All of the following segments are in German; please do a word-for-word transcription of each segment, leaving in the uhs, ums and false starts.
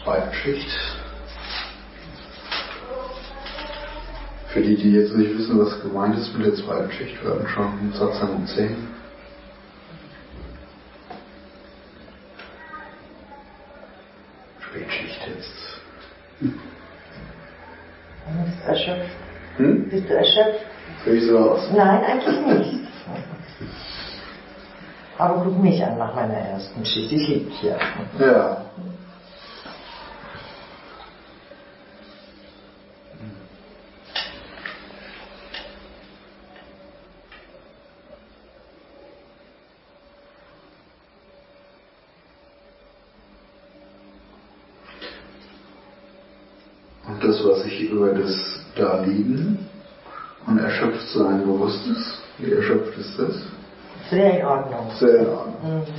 zweiten Schicht. Für die, die jetzt nicht wissen, was gemeint ist mit der zweiten Schicht, wir hatten schon Satzang um zehn. Spätschicht jetzt. Hm. Bist du erschöpft? Hm? Bist du erschöpft? Sehe ich so aus? Nein, eigentlich nicht. Aber guck mich an nach meiner ersten Schicht. Ich liebe hier. Ja. Und das, was sich über das Daliegen und Erschöpftsein bewusst ist, wie erschöpft ist das? Sehr in Ordnung. Sehr in Ordnung. Mhm.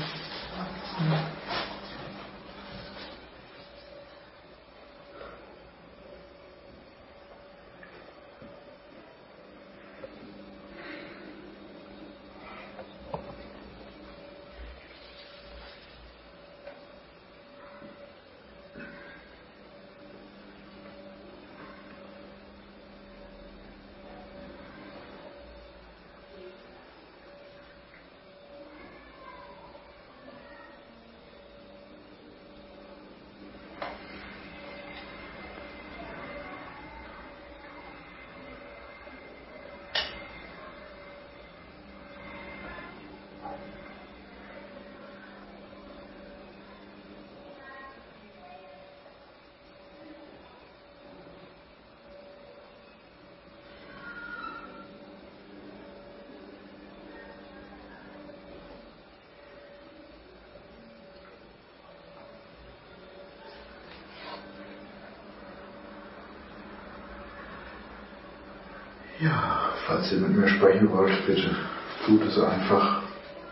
Ja, falls ihr mit mir sprechen wollt, bitte tut es einfach.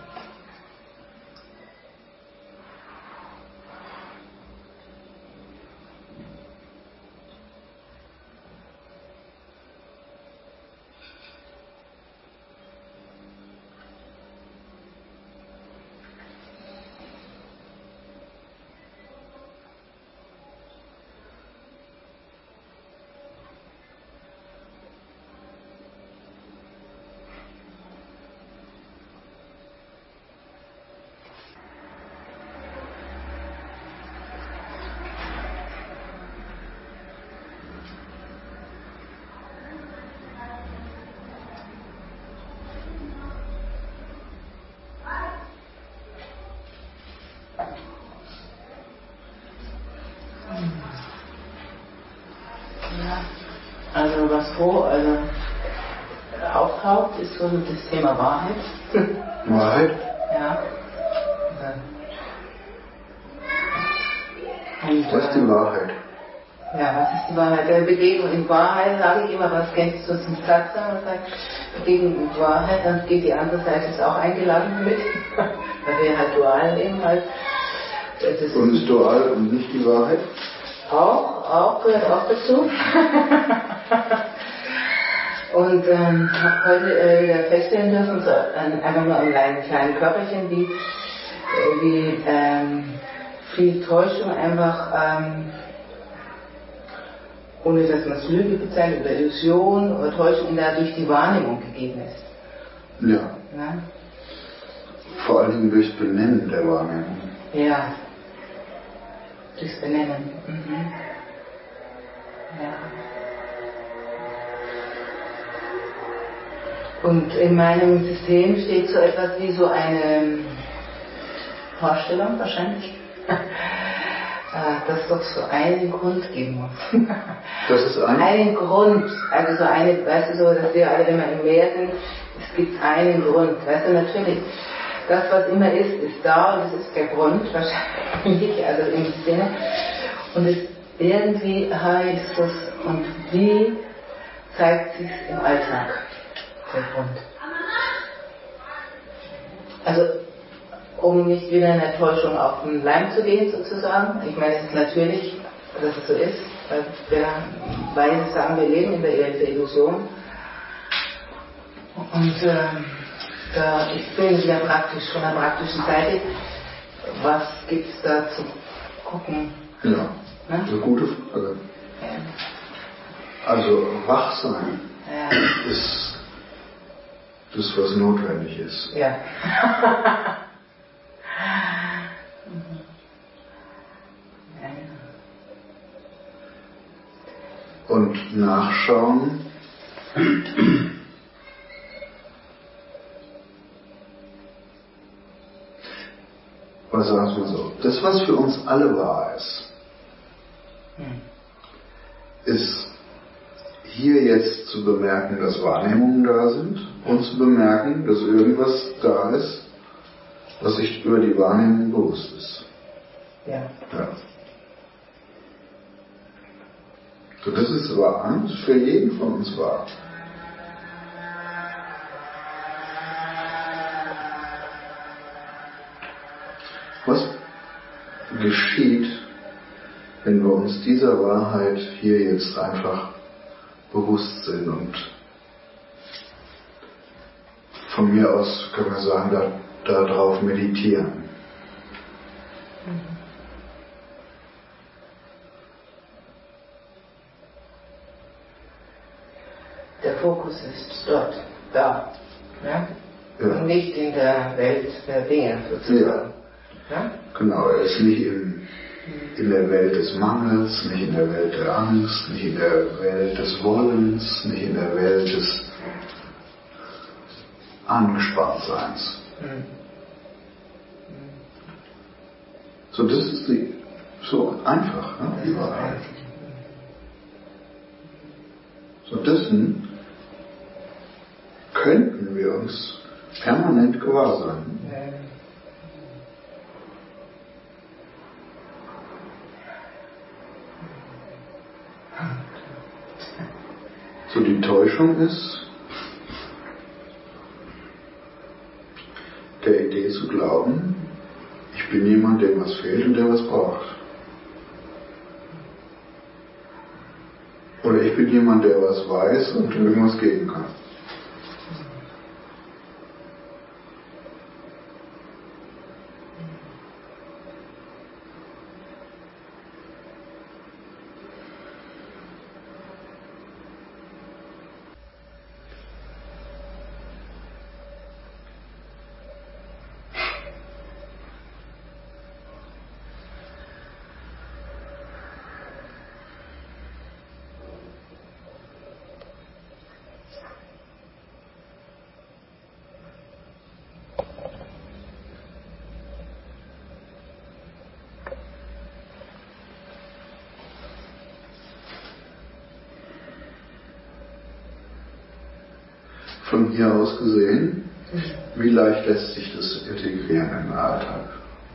Also was wo also auftaucht, ist so das Thema Wahrheit. Wahrheit? Ja. Und, Was ist die Wahrheit? Ja, was ist die Wahrheit? Der Begegnung in Wahrheit, sage ich immer, was kennst du zum Satzang? Man sagt, Begegnung in Wahrheit, dann geht die andere Seite ist auch eingeladen mit, weil wir halt dual leben halt. Das Und ist dual und nicht die Wahrheit? Auch, auch, gehört auch dazu. Und ähm, habe heute äh, wieder feststellen dürfen, so, äh, einfach nur am kleinen, kleinen Körperchen, wie, äh, wie ähm, viel Täuschung einfach, ähm, ohne dass man es Lüge bezeichnet oder Illusion oder Täuschung in der durch die Wahrnehmung gegeben ist. Ja. Ja? Vor allen Dingen durchs Benennen der Wahrnehmung. Ja. Durchs Benennen. Mhm. Ja. Und in meinem System steht so etwas wie so eine Vorstellung wahrscheinlich, dass es doch so einen Grund geben muss. Das ist ein? Einen Grund, also so eine, weißt du so, dass wir alle immer im Meer sind, es gibt einen Grund, weißt du, natürlich, das was immer ist, ist da und es ist der Grund wahrscheinlich, also im Sinne, und es irgendwie heißt es, und wie zeigt sich im Alltag der Grund. Also um nicht wieder in der Täuschung auf den Leim zu gehen sozusagen. Ich meine, es ist natürlich, dass es so ist, weil wir weise sagen, wir leben in der Illusion. Und äh, da, ich bin wieder praktisch, von der praktischen Seite, was gibt es da zu gucken? Ja. Ne? Eine gute Frage. Ja. Also Wachsein Ja. ist das, was notwendig ist. Ja. Und nachschauen, was sagen wir so, das, was für uns alle wahr ist, Hm. ist hier jetzt zu bemerken, dass Wahrnehmungen da sind und zu bemerken, dass irgendwas da ist, was sich über die Wahrnehmung bewusst ist. Ja. Ja. So, das ist wahr, das ist für jeden von uns wahr. Was geschieht, wenn wir uns dieser Wahrheit hier jetzt einfach bewusst sind und von mir aus können wir sagen, da, da drauf meditieren? Der Fokus ist dort, da. Ja? Ja. Und nicht in der Welt der Dinge sozusagen. Ja? Genau, er ist nicht im, in der Welt des Mangels, nicht in der Welt der Angst, nicht in der Welt des Wollens, nicht in der Welt des Angespanntseins. Hm. So, das ist die, so einfach, ne, Das die ist Wahrheit. einzig. So, dessen könnten wir uns permanent gewahr sein. Ja. So, die Täuschung ist, der Idee zu glauben, ich bin jemand, dem was fehlt und der was braucht. Oder ich bin jemand, der was weiß und irgendwas geben kann. Von hier aus gesehen, wie leicht lässt sich das integrieren in den Alltag?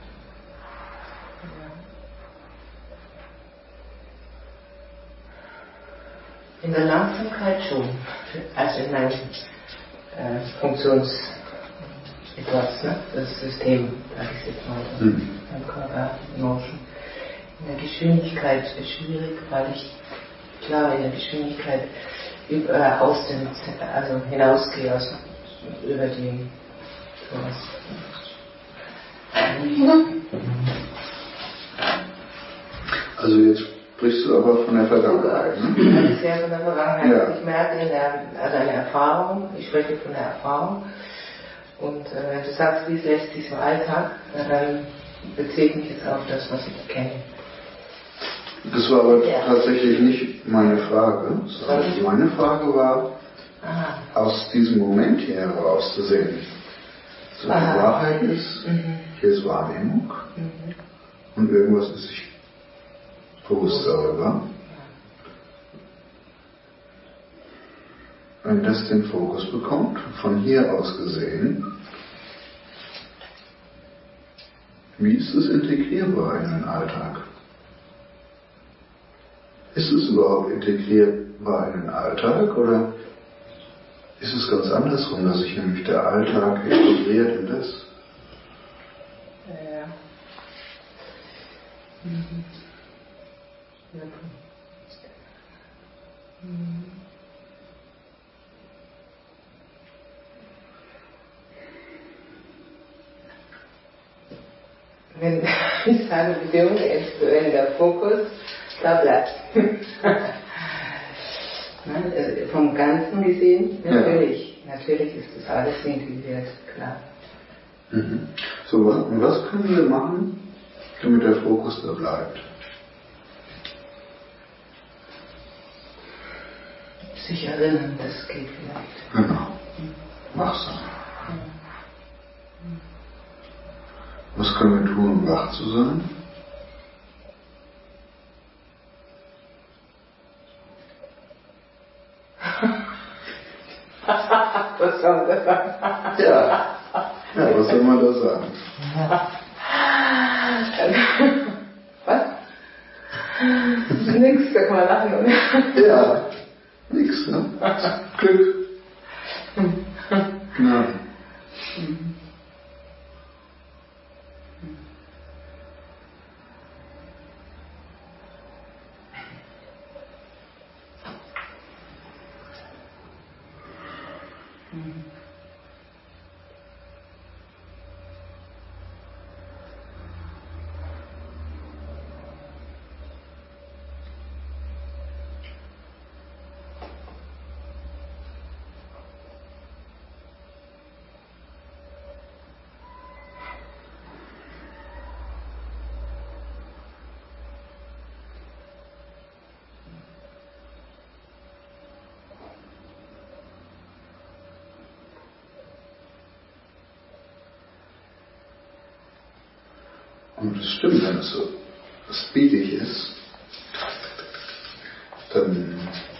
In der Langsamkeit schon, also in meinem äh, Funktions etwas, ne? Das System, sage ich jetzt mal, Hm. beim Körper, Motion. In der Geschwindigkeit ist schwierig, weil ich klar in der Geschwindigkeit über, äh, aus dem, also hinausgehe, also über die sowas. Also jetzt sprichst du aber von der Vergangenheit, ne? Also sehr von der Vergangenheit. Ja. Ich merke in der, also eine Erfahrung, ich spreche von der Erfahrung. Und äh, wenn du sagst, wie lässt sich im Alltag, na, dann beziehe ich mich jetzt auf das, was ich kenne. Das war aber Ja. tatsächlich nicht meine Frage, sondern meine Frage war, Aha. aus diesem Moment hier heraus zu sehen. So, die Aha. Wahrheit ist, Mhm. hier ist Wahrnehmung Mhm. und irgendwas ist sich bewusst darüber. Wenn das den Fokus bekommt, von hier aus gesehen, wie ist es integrierbar in den Alltag? Ist es überhaupt integrierbar in den Alltag oder ist es ganz andersrum, dass sich nämlich der Alltag integriert in das? Ja. Mhm. Ja. Mhm. Wenn ich sage, Bedingung ist, wenn der Fokus da bleibt. Ne? Vom Ganzen gesehen, natürlich, ja. Natürlich ist das alles integriert, klar. Mhm. So, und was können wir machen, damit der Fokus da bleibt? Sich erinnern, das geht vielleicht. Genau. Wachsam. Was können wir tun, um wach zu sein? Was soll man da sagen? Ja. Ja, was soll man da sagen? Was? Nix, da kann man lachen, oder? Ja, nix, ne? Glück. Genau. Und es stimmt, wenn es so speedig ist, dann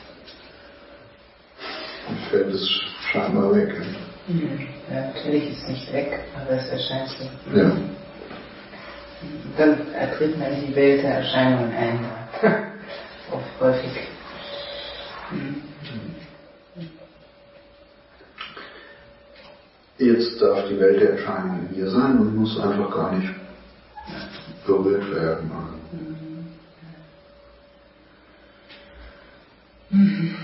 fällt es scheinbar weg. Ja, natürlich ist es nicht weg, aber es erscheint so. Ja. Dann tritt man in die Welt der Erscheinungen ein. Oft häufig. Jetzt darf die Welt der Erscheinungen hier sein und muss einfach gar nicht berührt werden. Mhm.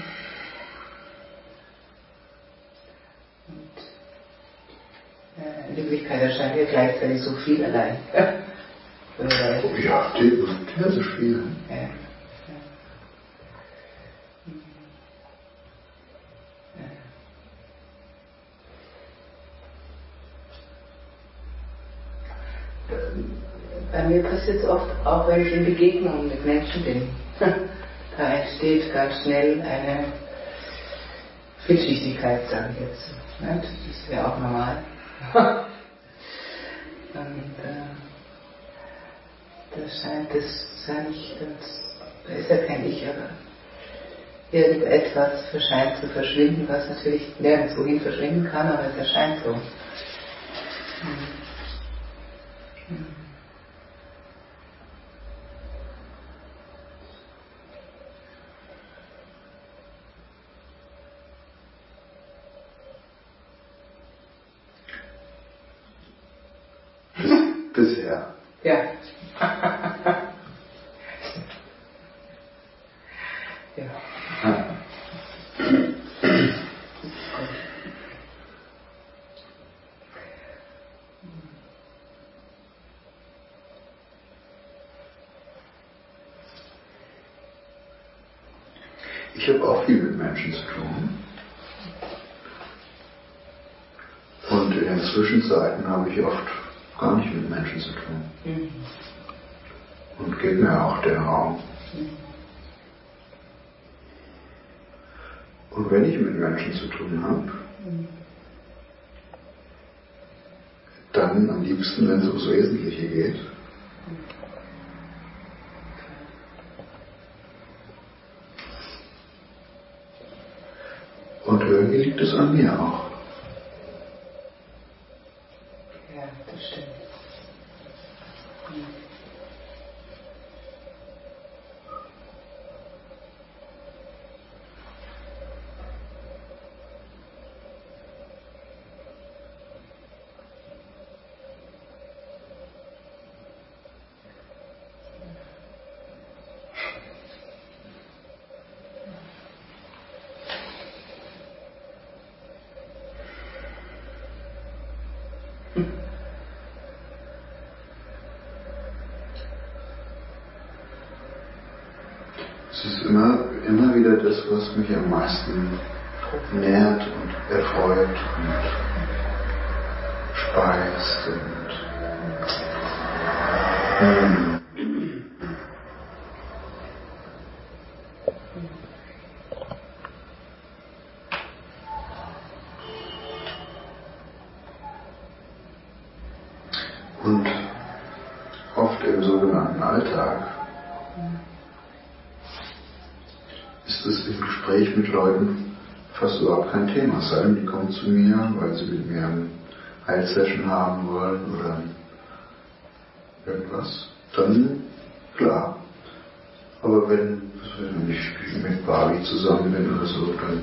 Und äh, in Wirklichkeit erscheint ja gleichzeitig so viel allein. Ja, theoretisch viel. Ja. Ja. Bei mir passiert es oft, auch wenn ich in Begegnungen mit Menschen bin. Da entsteht ganz schnell eine Vielschichtigkeit, sage ich jetzt. Das ist ja auch normal. Und äh, das scheint, das sage ich, das, da ist ja kein Ich, aber irgendetwas scheint zu verschwinden, was natürlich nirgendwohin verschwinden kann, aber es erscheint so. Bisher. Ja. Ja. Ja. Ich habe auch viel mit Menschen zu tun. Und in den Zwischenzeiten habe ich oft gar nicht mit Menschen zu tun. Mhm. Und gebe mir auch den Raum. Mhm. Und wenn ich mit Menschen zu tun habe, mhm. dann am liebsten, wenn es ums Wesentliche geht. Und irgendwie liegt es an mir auch. Ja, das stimmt. Mhm. Es ist immer, immer wieder das, was mich am meisten nährt und erfreut und speist und ähm, und oft im sogenannten Alltag ist es im Gespräch mit Leuten fast überhaupt kein Thema. Es sei denn, die kommen zu mir, weil sie mit mir eine Heilsession haben wollen oder irgendwas. Dann, klar. Aber wenn, wenn ich mit Bali zusammen bin oder so, dann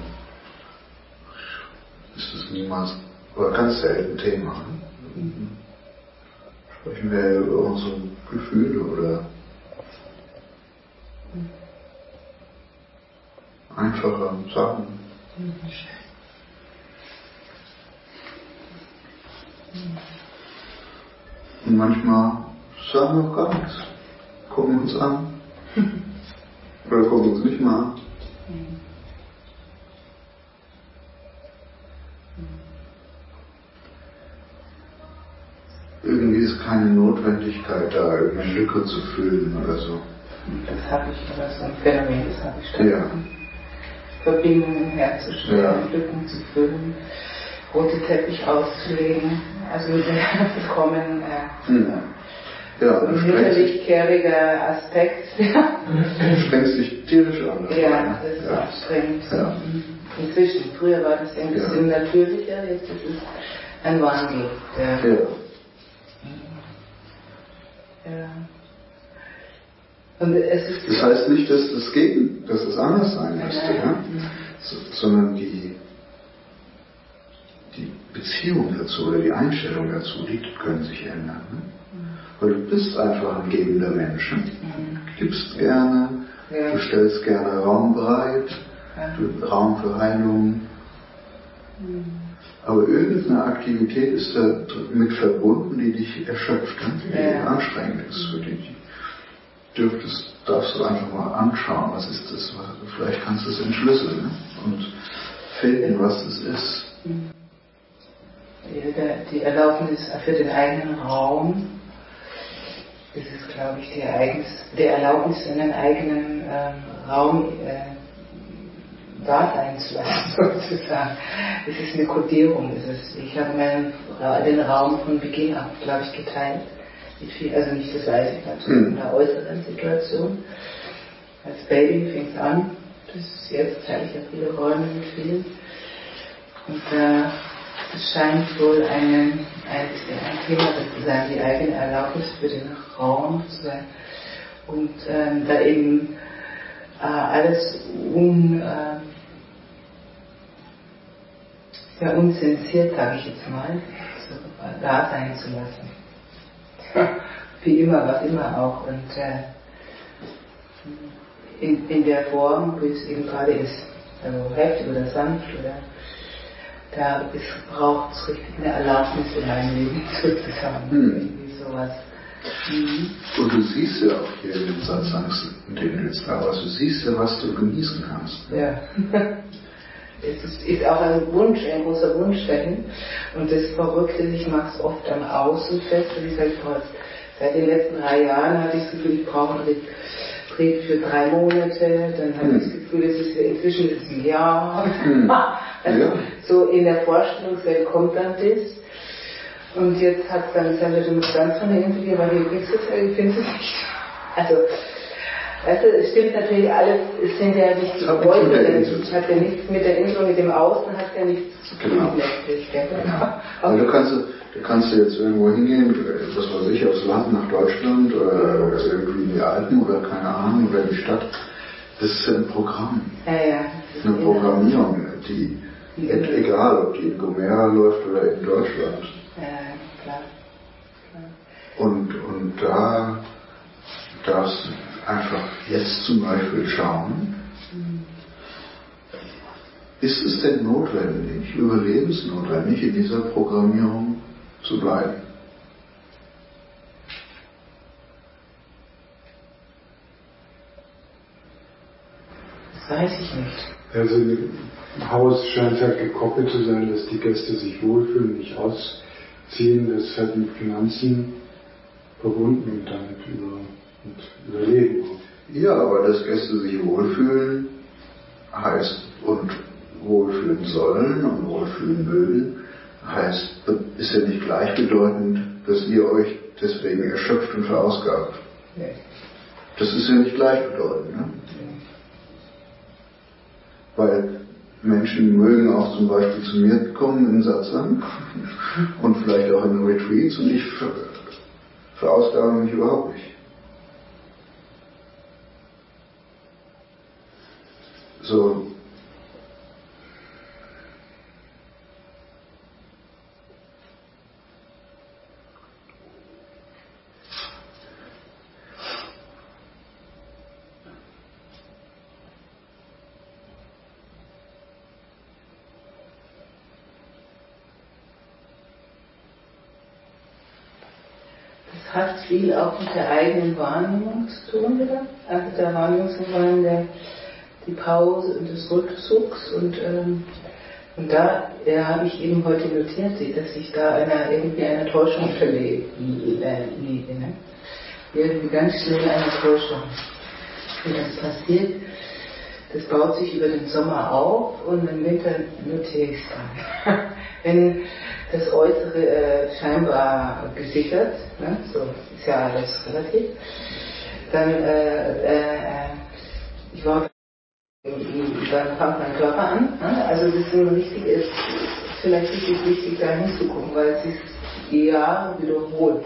ist das niemals, oder ganz selten Thema. Ne? Sprechen wir ja über unsere Gefühle oder einfache Sachen. Und manchmal sagen wir auch gar nichts. Gucken uns an. Oder gucken uns nicht mal an. Irgendwie ist keine Notwendigkeit da, irgendeine Lücke zu füllen oder so. Das habe ich, oder so ein Phänomen, das habe ich schon. Ja. Verbindungen herzustellen, Ja. Lücken zu füllen, rote Teppich auszulegen, also mit dem kommen, äh, Hm. Ja, so du ein strengst dich, mütterlich-kehriger Aspekt. du strengst dich tierisch an. Ja, das ist ja. anstrengend. Ja. Inzwischen, früher war das ein bisschen Ja. natürlicher, jetzt ist es ein Wandel. Der, Ja. ja. Und es ist Das heißt nicht, dass das gegen, dass es anders sein müsste, ja? So, sondern die, die Beziehung dazu oder die Einstellung dazu, die können sich ändern. Ne? Weil du bist einfach ein gebender Mensch. Ne? Du gibst gerne, Ja. du stellst gerne Raum bereit, Ja. du, Raum für Heilung. Aber irgendeine Aktivität ist da mit verbunden, die dich erschöpft, ne? Die Ja. anstrengend ist für dich. Dürftest, darfst du einfach mal anschauen, was ist das, vielleicht kannst du es entschlüsseln, ne? Und finden, was das ist. Die Erlaubnis für den eigenen Raum, das ist, glaube ich, die, Eigens, die Erlaubnis in den eigenen ähm, Raum äh, da sein zu lassen, sozusagen. Es ist eine Kodierung. Es ist, ich habe meinen, den Raum von Beginn an, glaube ich, geteilt. Mit viel, also nicht das weiß ich natürlich in der äußeren Situation. Als Baby fing es an. Das ist jetzt, teile ich ja viele Räume mit vielen. Und äh, es scheint wohl eine, ein, ein Thema zu sein, die eigene Erlaubnis für den Raum zu sein. Und ähm, da eben äh, alles un, äh, ja, unzensiert, sage ich jetzt mal, so, äh, da sein zu lassen. Wie immer, was immer auch. Und äh, in, in der Form, wie es eben gerade ist, also heftig oder sanft, oder da braucht es richtig eine Erlaubnis in meinem Leben sozusagen. Hm. Irgendwie sowas. Mhm. Und du siehst ja auch hier in den Satsangs, in denen du jetzt da warst, du siehst ja, was du genießen kannst. Ja. Es ist, ist auch ein Wunsch, ein großer Wunsch dahin. Und das Verrückte ist, ich mache es oft am Außen fest. Und ich sage, seit den letzten drei Jahren hatte ich das Gefühl, ich brauche einen Retreat für drei Monate. Dann hatte Hm. ich das Gefühl, es ist, inzwischen ist es ein Jahr. Hm. Also Ja. so in der Vorstellungswelt kommt dann das. Und jetzt hat dann gesagt, du musst ganz von der Insel gehen, weil du kriegst es ja, ich finde es nicht. Also, weißt du, es stimmt natürlich alles, es sind ja nicht die Äußeren, es hat ja nichts mit der Insel und mit dem Außen, hat ja nichts zu tun Genau. letztlich. Gell? Aber du kannst, du kannst jetzt irgendwo hingehen, was weiß ich, aufs Land nach Deutschland oder irgendwie in die Alpen oder keine Ahnung, oder in die Stadt. Das ist ja ein Programm. Ja, ja. Eine Programmierung, die, egal ob die in Gomera läuft oder in Deutschland. Ja, klar. klar. Und, und da darfst du einfach jetzt zum Beispiel schauen, ist es denn notwendig, überlebensnotwendig, in dieser Programmierung zu bleiben? weiß ich nicht. Also im Haus scheint halt gekoppelt zu sein, dass die Gäste sich wohlfühlen, nicht ausziehen. Das ist halt mit Finanzen verbunden und damit über, und Überleben auch. Ja, aber dass Gäste sich wohlfühlen heißt und wohlfühlen sollen und wohlfühlen mögen, heißt, ist ja nicht gleichbedeutend, dass ihr euch deswegen erschöpft und verausgabt. Nee. Das ist ja nicht gleichbedeutend. Ne? Nee. Weil Menschen mögen auch zum Beispiel zu mir kommen in Satsang und vielleicht auch in Retreats und ich ver verausgabe mich überhaupt nicht. So. Hat viel auch mit der eigenen Wahrnehmung zu tun, wieder. Also der Wahrnehmungsverfahren, der die Pause und des Rückzugs und, ähm, und da ja, habe ich eben heute notiert, dass ich da einer, irgendwie eine Täuschung verlebe, äh, ne? Irgendwie ganz schnell eine Täuschung. Und das passiert, das baut sich über den Sommer auf und im Winter notiere ich es dann. Wenn das Äußere äh, scheinbar gesichert, ne? So ist ja alles relativ, dann äh, äh, ich war dann fängt mein Körper an. Ne? Also das ist nur wichtig, ist vielleicht wirklich wichtig, da hinzugucken, weil es sich Jahre wiederholt.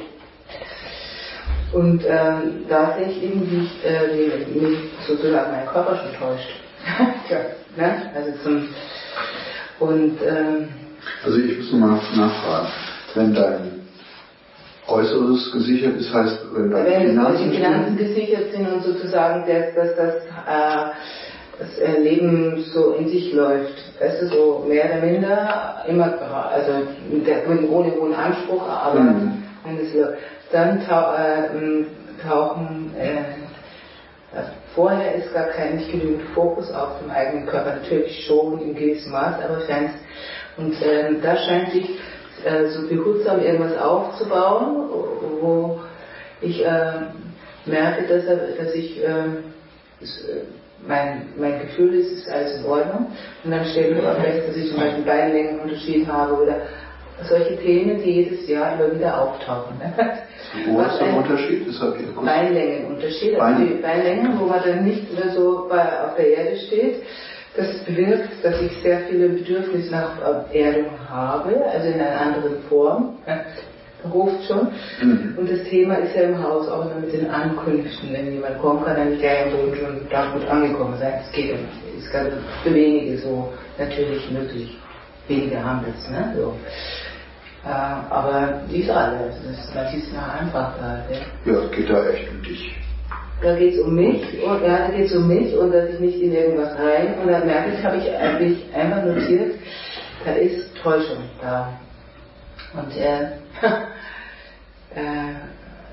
Und ähm, da sehe ich eben, wie ich äh, wie mich sozusagen mein Körper schon täuscht. Tja, ne? Also zum und ähm, also ich muss nochmal nachfragen, wenn dein Äußeres gesichert ist, heißt, wenn deine wenn Finanzen, die Finanzen gesichert sind und sozusagen, dass, dass das, äh, das Leben so in sich läuft, weißt du, so mehr oder minder, immer, also der, ohne hohen Anspruch, aber mhm. wenn es läuft, dann tau, äh, tauchen, äh, also vorher ist gar kein nicht genügend Fokus auf dem eigenen Körper, natürlich schon in gewissem Maß, aber fernst. Und äh, da scheint sich äh, so behutsam irgendwas aufzubauen, wo ich äh, merke, dass, dass ich, äh, das, mein, mein Gefühl ist, es ist alles in Ordnung. Und dann stelle ich auch fest, dass ich zum Beispiel Beinlängenunterschied habe oder solche Themen, die jedes Jahr immer wieder auftauchen. Ne? Wo ist der Unterschied? Das habe ich Beinlängenunterschied, also die Beinlängen, wo man dann nicht mehr so bei, auf der Erde steht. Das bewirkt, dass ich sehr viele Bedürfnisse nach Erdung habe, also in einer anderen Form, ruft schon. Mhm. Und das Thema ist ja im Haus auch immer mit den Ankünften. Wenn jemand kommt, kann er nicht gleich am Boden schon da gut angekommen sein. Das geht ja nicht. Das ist ganz für wenige so natürlich möglich. Wenige haben das, ne? So. Äh, aber die ist alle. Das ist, man sieht es nachher einfach da. Ja, es geht da echt um dich. Da geht es um mich, und, ja, da geht es um mich und dass ich nicht in irgendwas rein, und dann merke ich, habe ich eigentlich einfach notiert, da ist Täuschung da. Und äh, äh,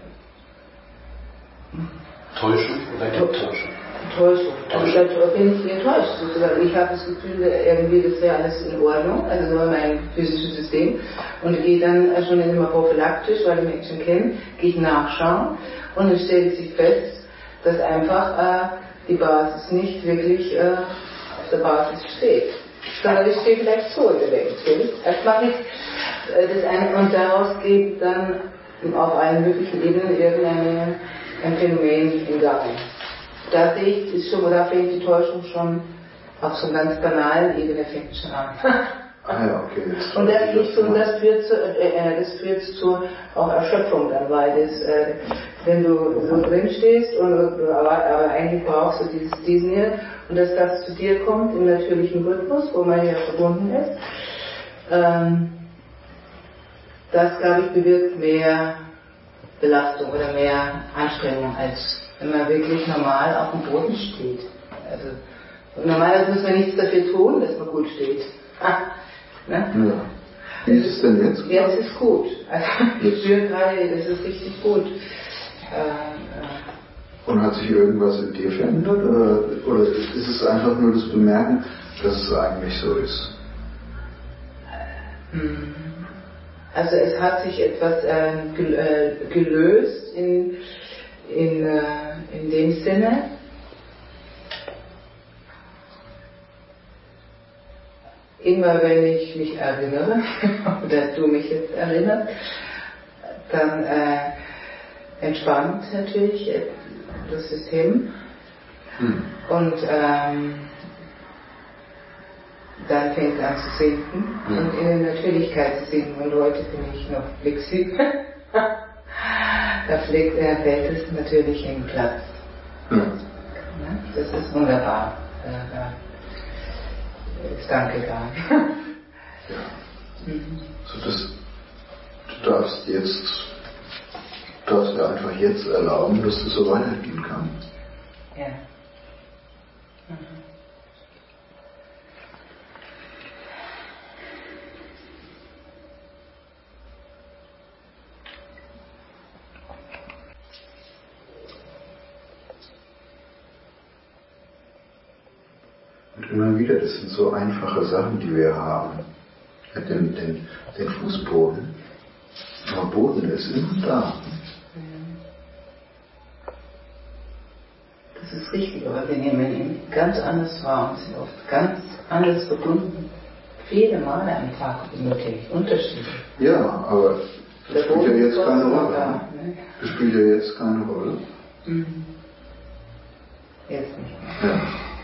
Täuschung oder Enttäuschung? Täuschung. Also da bin ich enttäuscht sozusagen. Ich habe das Gefühl, irgendwie das wäre alles in Ordnung, also so mein physisches System, und gehe dann schon immer prophylaktisch, weil ich Menschen kenne, gehe ich nachschauen und dann stelle ich fest, dass einfach äh, die Basis nicht wirklich äh, auf der Basis steht, sondern ich stehe vielleicht so in der Welt. Das mache ich äh, das ein, und daraus geht dann auf allen möglichen Ebenen irgendein ein Phänomen in Gang. Da sehe ich, ist schon, da fängt die Täuschung schon auf so einer ganz banalen Ebene fängt schon an. Ah ja, okay. Und das, das, und das führt zu, äh, das führt zu auch Erschöpfung dann, weil das, äh, wenn du so drin stehst und aber, aber eigentlich brauchst du dieses diesen hier und dass das zu dir kommt im natürlichen Rhythmus, wo man ja verbunden ist, ähm, das glaube ich bewirkt mehr Belastung oder mehr Anstrengung, als wenn man wirklich normal auf dem Boden steht. Also normalerweise muss man nichts dafür tun, dass man gut steht. Ne? Ja. Wie ist es denn jetzt? Jetzt ist gut. Also ich spüre gerade, das ist richtig gut. Äh, äh, Und hat sich irgendwas in dir verändert? Oder, oder ist es einfach nur das Bemerken, dass es eigentlich so ist? Also es hat sich etwas äh, gelöst in, in, äh, in dem Sinne, immer wenn ich mich erinnere, oder du mich jetzt erinnerst, dann äh, entspannt natürlich das System. Hm. Und ähm, dann fängt es an zu sinken hm. und in der Natürlichkeit zu sinken. Und heute bin ich noch flexibel. Da fliegt, äh, fällt es natürlich in Platz. Hm. Ja, das ist wunderbar. Äh, da ist Danke da. Ja. Mhm. So, das, du darfst jetzt, du darfst dir einfach jetzt erlauben, dass es so weitergehen kann. Ja. Mhm. Und immer wieder, das sind so einfache Sachen, die wir haben. Den, den, den Fußboden. Aber Boden ist immer da. Das ist richtig, aber wir nehmen ihn ganz anders wahr und sind oft ganz anders verbunden. Viele Male am Tag benötige ich Unterschiede. Ja, aber das spielt ja jetzt keine Rolle. Da, ne? Das spielt ja jetzt keine Rolle. Mhm. Jetzt nicht mehr. Ja.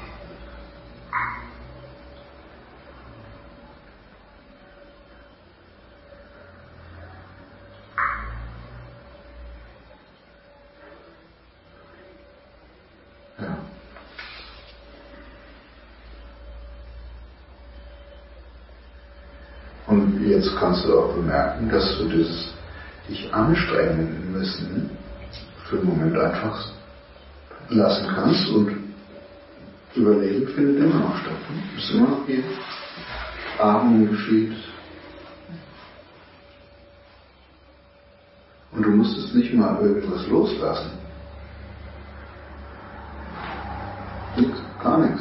Und jetzt kannst du auch bemerken, dass du dieses dich anstrengen müssen für einen Moment einfach lassen kannst und Überleben findet immer noch statt. Es ist immer noch hier. Atmung geschieht. Und du musstest nicht mal irgendwas loslassen. Nichts, gar nichts.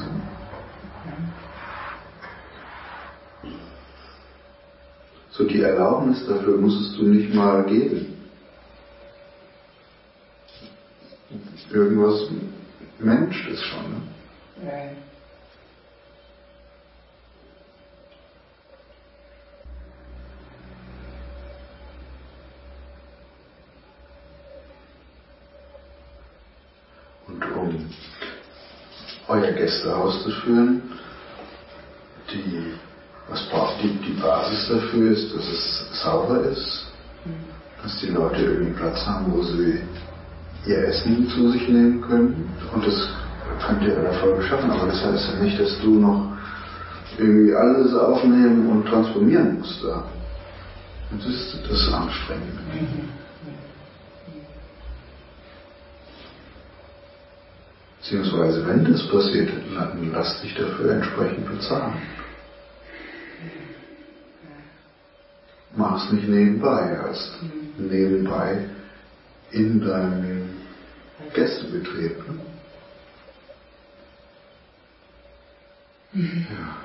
So, die Erlaubnis dafür musstest du nicht mal geben. Irgendwas Mensch ist schon, ne? Nein. Und um euer Gästehaus zu führen, die Was die, die Basis dafür ist, dass es sauber ist, dass die Leute irgendwie Platz haben, wo sie ihr Essen zu sich nehmen können. Und das könnt ihr in der Folge schaffen, aber das heißt ja nicht, dass du noch irgendwie alles aufnehmen und transformieren musst da. Und das ist, das ist anstrengend. Beziehungsweise, wenn das passiert, dann lass dich dafür entsprechend bezahlen. Mach es nicht nebenbei, erst mhm. nebenbei in deinem Gästebetrieb. Ne? Mhm. Ja.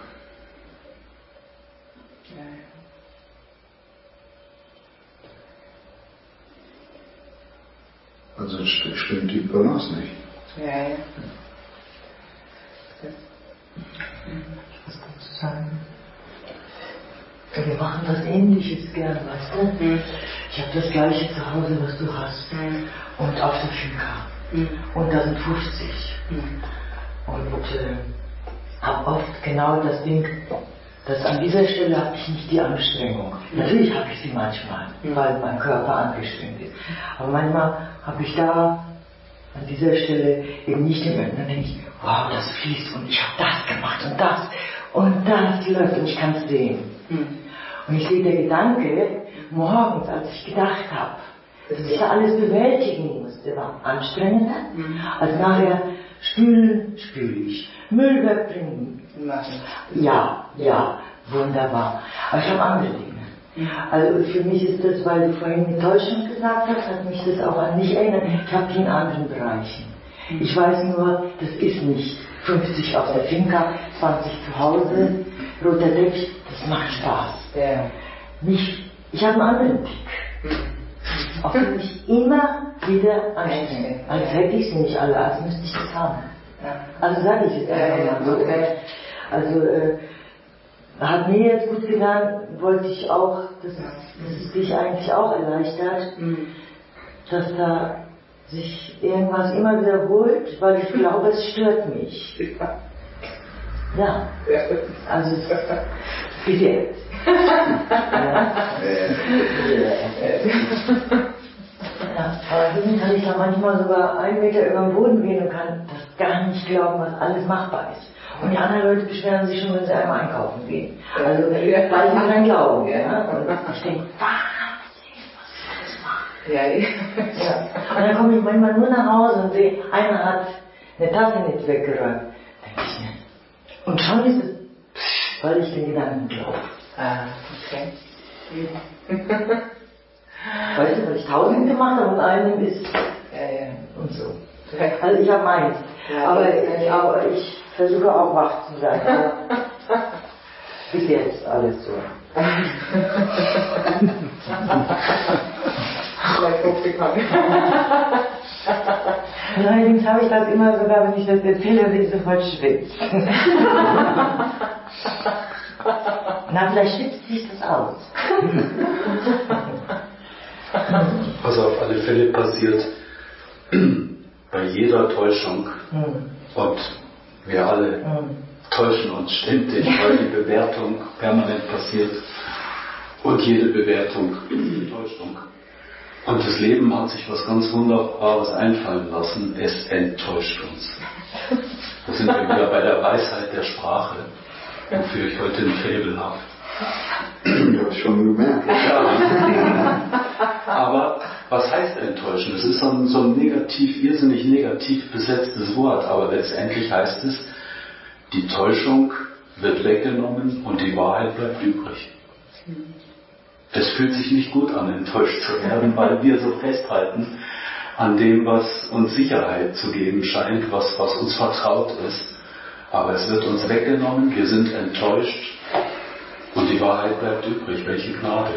Ja. Also stimmt die Balance nicht. Ja, ja. Was dazu sagen? Wir machen was Ähnliches gern, weißt du? Mhm. Ich habe das Gleiche zu Hause, was du hast. Mhm. Und auf der Führer. Mhm. Und da sind fünfzig. Mhm. Und äh, habe oft genau das Ding, dass an dieser Stelle habe ich nicht die Anstrengung. Mhm. Natürlich habe ich sie manchmal, mhm. weil mein Körper angestrengt ist. Aber manchmal habe ich da an dieser Stelle eben nicht den Moment. Dann denke ich, wow, das fließt und ich habe das gemacht und das und das läuft und ich kann es sehen. Mhm. Und ich sehe, der Gedanke morgens, als ich gedacht habe, dass ich da alles bewältigen musste, war anstrengender, mhm. als nachher spülen, spüle ich, Müll wegbringen. Ja, ja, wunderbar. Aber ich habe andere Dinge. Mhm. Also für mich ist das, weil du vorhin mit Täuschung gesagt hast, hat mich das auch an mich erinnert. Ich habe die in anderen Bereichen. Ich weiß nur, das ist nicht fünfzig auf der Finca, zwanzig zu Hause, roter Teppich, das macht Spaß. Ja. Nicht, ich habe einen anderen Tick. Auf den mich immer wieder anstrengen. Als hätte ich sie nicht alle, als müsste ich das haben. Also sage ich es einfach mal so. Also äh, hat mir jetzt gut getan, wollte ich auch, dass, dass es dich eigentlich auch erleichtert, dass da sich irgendwas immer wiederholt, weil ich glaube, es stört mich. Ja, also bis jetzt. Ja. Ja, aber hier kann ich da manchmal sogar einen Meter über den Boden gehen und kann das gar nicht glauben, was alles machbar ist. Und die anderen Leute beschweren sich schon, wenn sie einmal einkaufen gehen. Also weil sie dran glauben. Ja? Und ich denke, Wahnsinn, was ich alles mache. Ja, ja. Ja. Und dann komme ich manchmal nur nach Hause und sehe, einer hat eine Tasse nicht weggeräumt. Denke ich mir. Und schon ist es, pff, weil ich den Gedanken glaube. Ah, okay. Weißt du, weil ich tausend gemacht habe und einem ist Ja, ja. und so. Also ich habe meins. Ja, aber, ja, ich, aber ich versuche auch wach zu sein. Aber bis jetzt alles so. Vielleicht hochgekommen. Allerdings habe ich das immer sogar, wenn ich das erzähle, bin ich sofort schwitzt. Na, vielleicht schwitzt sich das aus. Was auf alle Fälle passiert bei jeder Täuschung, Hm. und wir alle Hm. täuschen uns ständig, weil die Bewertung permanent passiert und jede Bewertung ist eine Täuschung. Und das Leben hat sich was ganz Wunderbares einfallen lassen, es enttäuscht uns. Da sind wir wieder bei der Weisheit der Sprache, wofür ich heute ein Faible habe. Ich habe schon gemerkt. Ja. Aber was heißt enttäuschen? Das ist so ein, so ein negativ, irrsinnig negativ besetztes Wort, aber letztendlich heißt es, die Täuschung wird weggenommen und die Wahrheit bleibt übrig. Es fühlt sich nicht gut an, enttäuscht zu werden, weil wir so festhalten an dem, was uns Sicherheit zu geben scheint, was, was uns vertraut ist. Aber es wird uns weggenommen, wir sind enttäuscht und die Wahrheit bleibt übrig. Welche Gnade!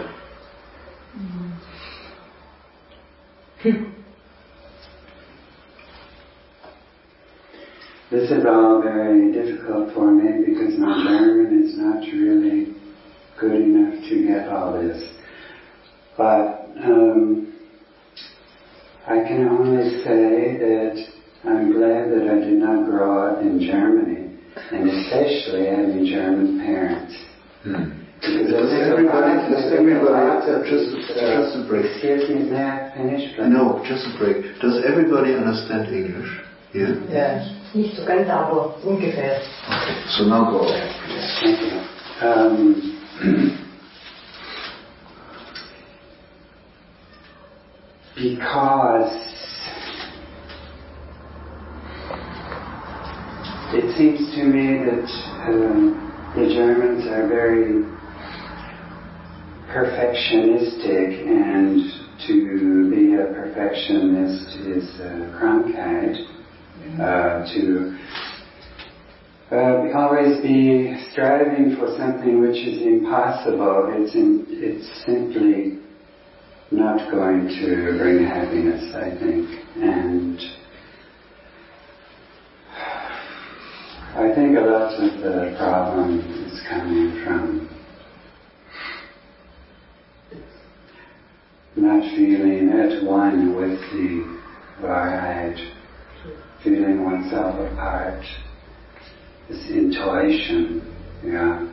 This is all very difficult for me because my German is not really good enough to get all this. But um, I can only say that I'm glad that I did not grow up in Germany, and especially having German parents. Hmm. Because Does I think everybody, a lot- does I think a lot everybody, of just, these, uh, just a break. Excuse me, may I finish? No, just a break. Does everybody understand English? Yeah? Ja, nicht so ganz, aber ungefähr. Okay, so now go ahead, please. Thank you. Um, because it seems to me that uh, the Germans are very perfectionistic, and to be a perfectionist is uh, Krankheit. Uh, to uh, always be striving for something which is impossible. It's in, it's simply not going to bring happiness, I think. And I think a lot of the problem is coming from not feeling at one with the Wahrheit, feeling oneself apart, this intuition, yeah.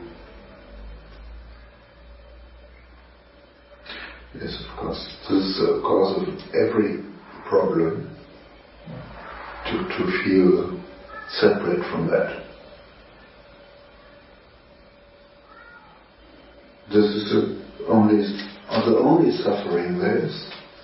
Yes, of course. This is the cause of every problem, to, to feel separate from that. This is the only, the only suffering there is.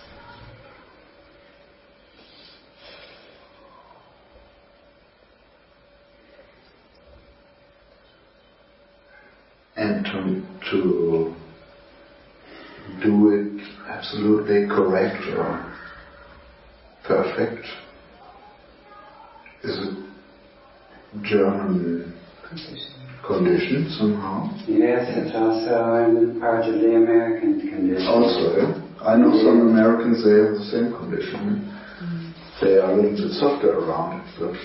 And to, to do it absolutely correct or perfect is a German condition somehow. Yes, it's also in part of the American condition. Also, yeah. I know some Americans, they have the same condition. Mm. They are a little bit softer around it, but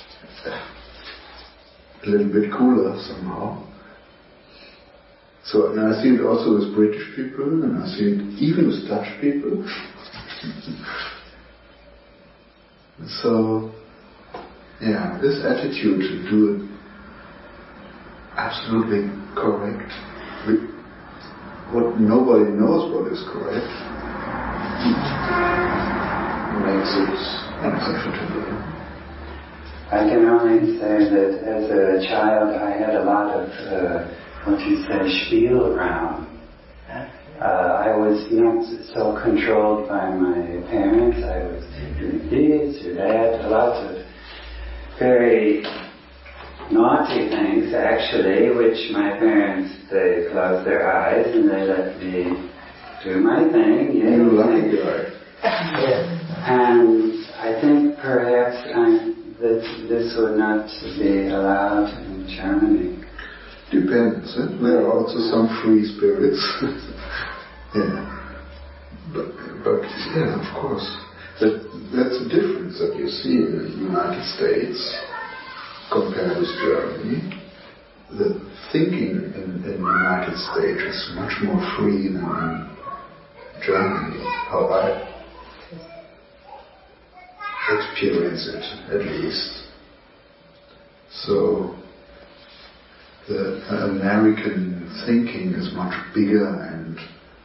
a little bit cooler somehow. So, and I see it also with British people, and I see it even with Dutch people. So, yeah, this attitude to do it absolutely correct, what nobody knows what is correct, makes it uncomfortable. I can only say that as a child I had a lot of, uh, what you say, spiel around. Uh, I was not so controlled by my parents. I was doing this or that, a lot of very naughty things actually, which my parents, they closed their eyes and they let me do my thing. Yes. You lucky guy. And I think perhaps I, that this would not be allowed in Germany. Depends. Eh? There are also some free spirits. Yeah. But, but yeah, of course. That, that's a difference that you see in the United States compared with Germany. The thinking in, in the United States is much more free than in Germany, how I experience it, at least. So the American thinking is much bigger and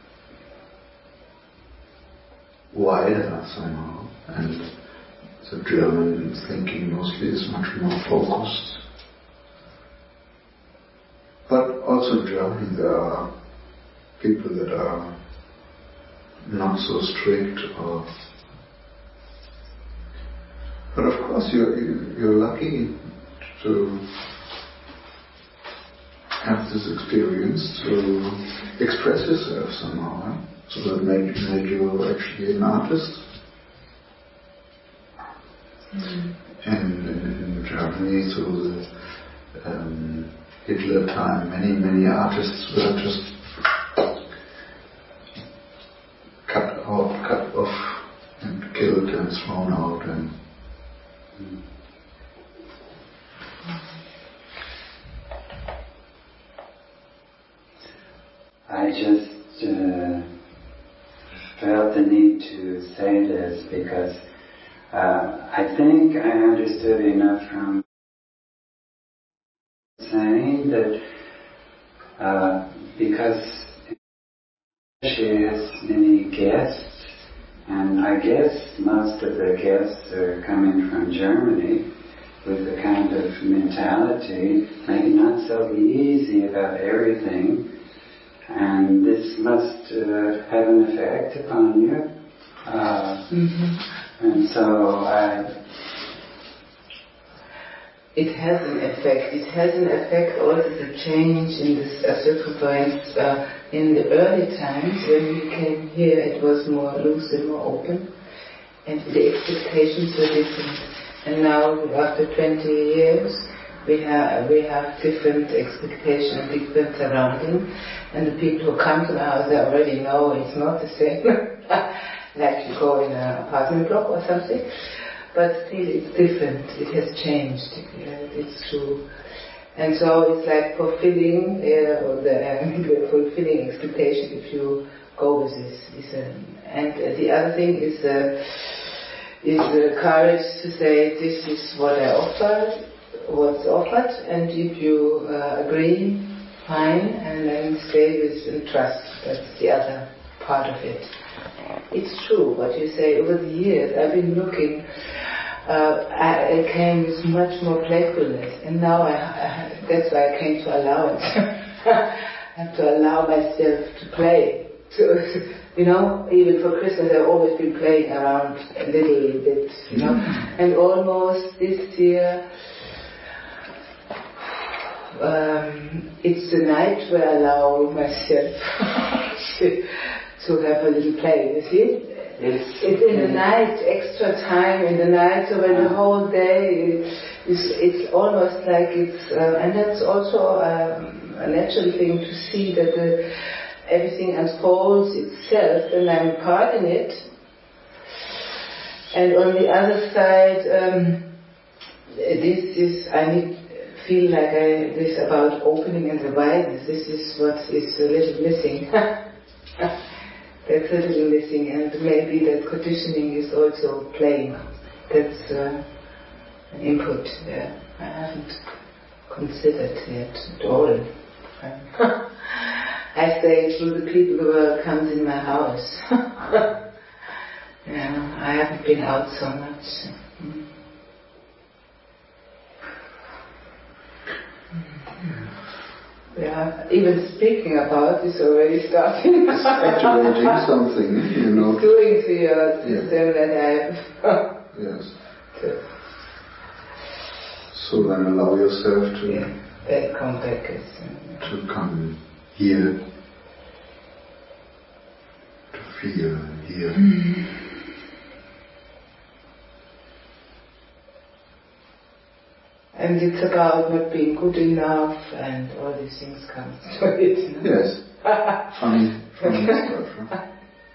wider somehow, and the German thinking mostly is much more focused. But also in Germany there are people that are not so strict, or but of course you're, you're lucky to have this experience, to express yourself somehow, eh? So that made, made you actually an artist. Mm. And in, in Germany, through the um, Hitler time, many, many artists were just cut off, cut off and killed and thrown out. And mm. I just uh, felt the need to say this because uh, I think I understood enough from saying that uh, because she has many guests, and I guess most of the guests are coming from Germany with a kind of mentality, maybe not so easy about everything. And this must uh, have an effect upon you. Uh, mm-hmm. And so I... It has an effect. It has an effect also the change in this uh, circumference. Uh, in the early times when we came here, it was more loose and more open. And the expectations were different. And now, after twenty years, We have we have different expectations, different surroundings, and the people who come to the house, they already know it's not the same like you go in an apartment block or something, but still it's different. It has changed. It's true, and so it's like fulfilling uh, or the, uh, the fulfilling expectation if you go with this. this uh, and uh, the other thing is uh, is the courage to say this is what I offer. What's offered, and if you uh, agree, fine, and then stay with and trust. That's the other part of it. It's true what you say. Over the years, I've been looking. Uh, I, I came with much more playfulness, and now I, I, that's why I came to allow it. I have to allow myself to play. So, you know, even for Christmas, I've always been playing around a little bit, you know, and almost this year. Um, it's the night where I allow myself to, to have a little play. You see, It's, it's in the night, extra time in the night, so when the whole day is, it's almost like it's, uh, and that's also um, a natural thing to see that the, everything unfolds itself and I'm part in it. And on the other side, um, this is, I need, feel like I, this about opening and the wideness, this is what is a little missing. That's a little missing, and maybe that conditioning is also playing. That's uh, an input there. I haven't considered yet at all. I say through the people the world comes in my house. Yeah, I haven't been out so much. Mm. Yeah, even speaking about is already starting. It's activating something, you know. It's doing to your system yeah. that I have. Yes. To so then allow yourself to yeah, that come back is, uh, to come here, to feel here. Mm. And it's about not being good enough and all these things come to it. No? Yes. funny, funny stuff. Huh?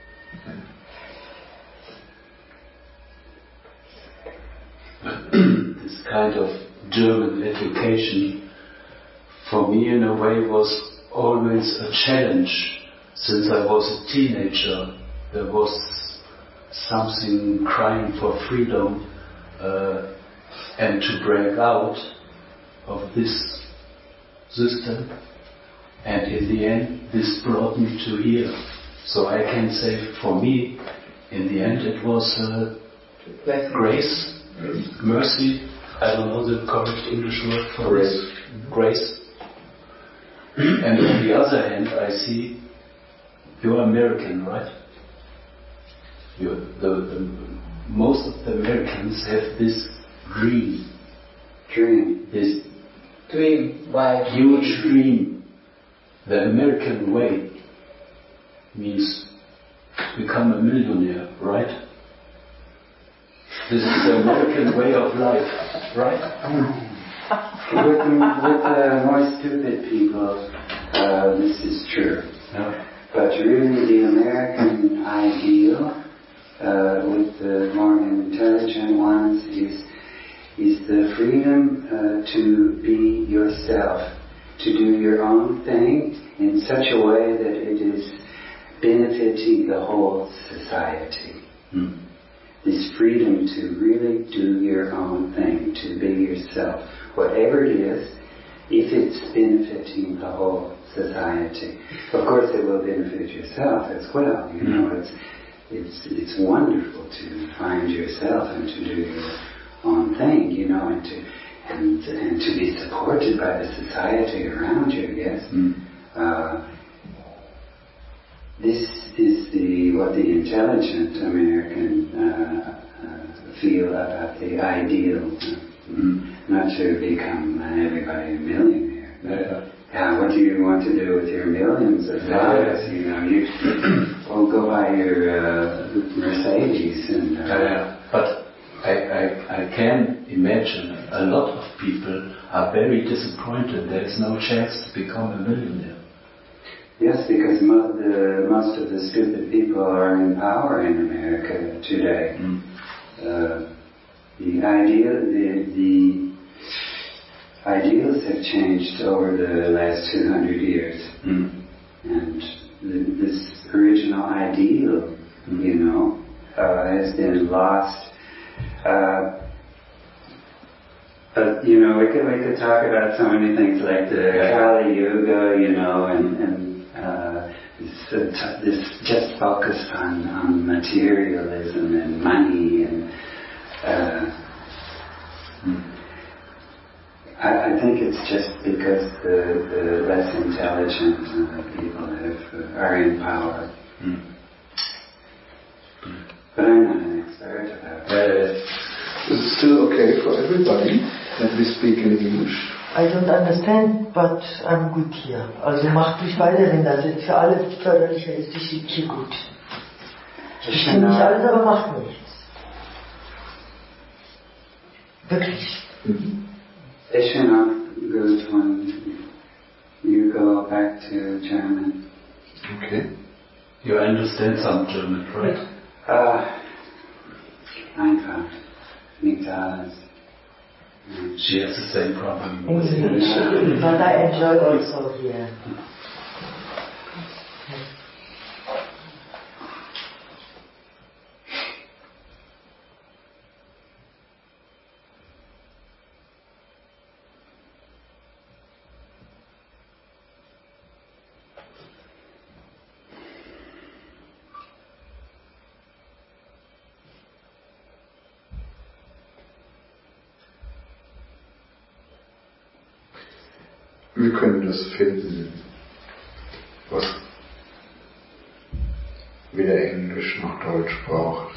Okay. This kind of German education, for me in a way, was always a challenge. Since I was a teenager, there was something crying for freedom. Uh, and to break out of this system, and in the end this brought me to here. So I can say for me, in the end it was uh, grace, mercy, I don't know the correct English word for grace. this, grace. And on the other hand I see, you're American, right? You're the, the, most of the Americans have this dream. Dream. This dream. Why? Huge dream. The American way means become a millionaire, right? This is the American way of life, right? with, with uh, more stupid people, uh, this is true. Yeah. But really the American ideal, uh, with the more intelligent ones, is is the freedom uh, to be yourself, to do your own thing in such a way that it is benefiting the whole society. Mm. This freedom to really do your own thing, to be yourself, whatever it is, if it's benefiting the whole society. Of course it will benefit yourself as well, you know, it's it's it's wonderful to find yourself and to do your own thing, you know, and to and and to be supported by the society around you, yes. Mm. Uh, this is the what the intelligent American uh, uh, feel about the ideal, mm. not to become uh, everybody a millionaire. Yeah. Yeah, what do you want to do with your millions of dollars? You know, you will go buy your uh, Mercedes and. Uh, yeah, but I, I I can imagine a lot of people are very disappointed. There is no chance to become a millionaire. Yes, because mo- the, most of the stupid people are in power in America today. Mm. Uh, the idea, the the ideals have changed over the last two hundred years, mm. and th- this original ideal, mm. you know, uh, has been lost. Uh, but you know, we could we could talk about so many things like the Kali Yuga, you know, and and uh, this, uh, this just focus on on materialism and money and. Uh, mm. I, I think it's just because the, the less intelligent uh, people have, uh, are in power. Mm. But I'm not an expert about it. Uh, is it still okay for everybody that we speak in English? I don't understand, but I'm good here. Also macht mich weiterhin, also für alle Förderlicher ist die hier gut. Ich tue nicht alles, aber macht nichts. Wirklich. It should not good when you go back to German. Okay. You understand some German, right? Uh, einfach. Nicht alles. She has the same problem. English, but I enjoy also here. Wir können das finden, was weder Englisch noch Deutsch braucht.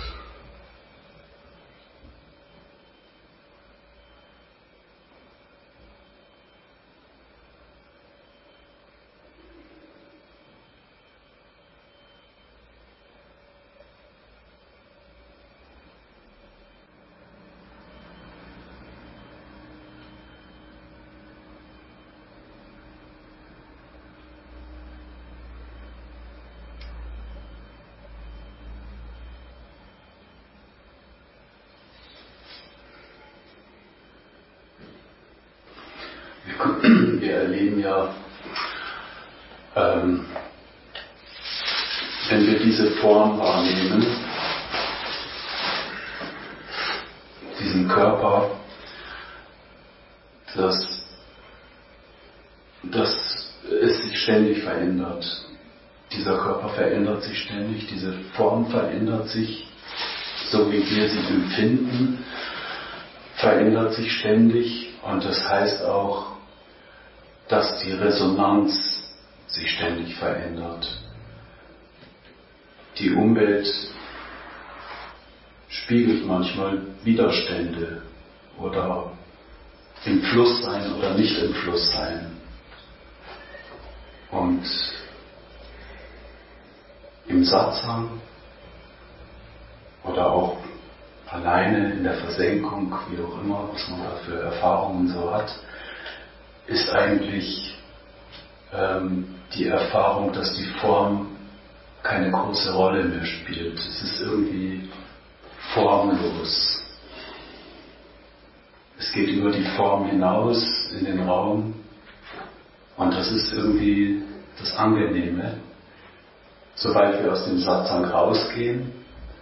Wir erleben ja, ähm, wenn wir diese Form wahrnehmen, diesen Körper, dass, dass es sich ständig verändert. Dieser Körper verändert sich ständig, diese Form verändert sich, so wie wir sie empfinden, verändert sich ständig. Und das heißt auch, dass die Resonanz sich ständig verändert. Die Umwelt spiegelt manchmal Widerstände oder im Fluss sein oder nicht im Fluss sein. Und im Satsang oder auch alleine in der Versenkung, wie auch immer, was man da für Erfahrungen so hat, ist eigentlich ähm, die Erfahrung, dass die Form keine große Rolle mehr spielt. Es ist irgendwie formlos. Es geht über die Form hinaus in den Raum und das ist irgendwie das Angenehme. Sobald wir aus dem Satsang rausgehen,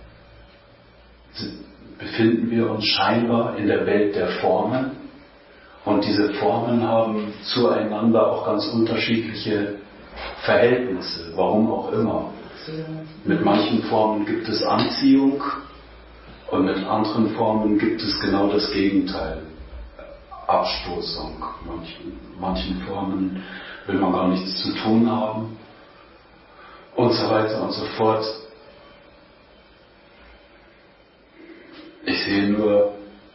befinden wir uns scheinbar in der Welt der Formen. Und diese Formen haben zueinander auch ganz unterschiedliche Verhältnisse, warum auch immer. Mit manchen Formen gibt es Anziehung und mit anderen Formen gibt es genau das Gegenteil, Abstoßung. Manchen, manchen Formen will man gar nichts zu tun haben und so weiter und so fort. Ich sehe nur,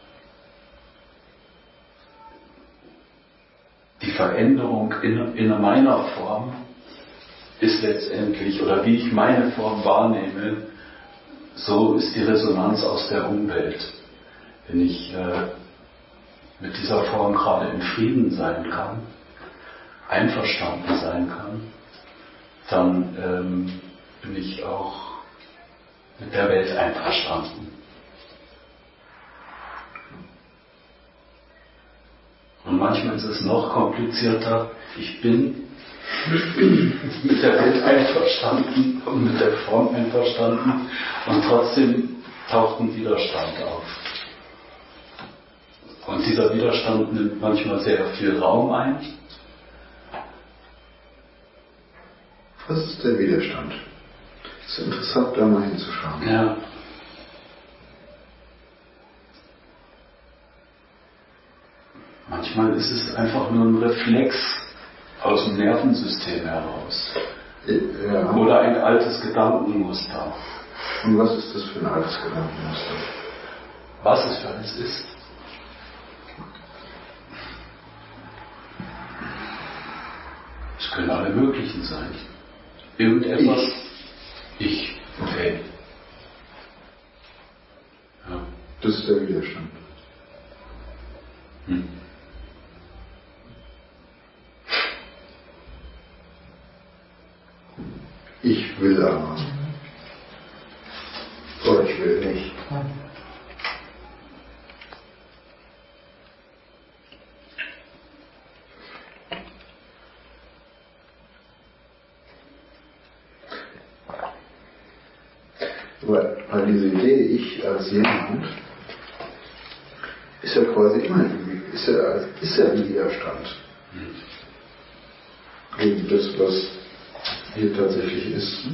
die Veränderung in, in meiner Form ist letztendlich, oder wie ich meine Form wahrnehme, so ist die Resonanz aus der Umwelt. Wenn ich äh, mit dieser Form gerade in Frieden sein kann, einverstanden sein kann, dann ähm, bin ich auch mit der Welt einverstanden. Und manchmal ist es noch komplizierter. Ich bin mit der Welt einverstanden und mit der Form einverstanden und trotzdem taucht ein Widerstand auf. Und dieser Widerstand nimmt manchmal sehr viel Raum ein. Was ist der Widerstand? Es ist interessant, da mal hinzuschauen. Ja. Manchmal ist es einfach nur ein Reflex aus dem Nervensystem heraus. Ja. Oder ein altes Gedankenmuster. Und was ist das für ein altes Gedankenmuster? Was es für eins ist? Es können alle möglichen sein. Irgendetwas. Ich. Ich. Okay. Das ist der Widerstand. Hm. Ich will aber. Oder ich will nicht. Weil, weil diese Idee, ich als jemand, ist ja quasi immer, ist ja, ist ja ein Widerstand gegen das, was hier tatsächlich ist.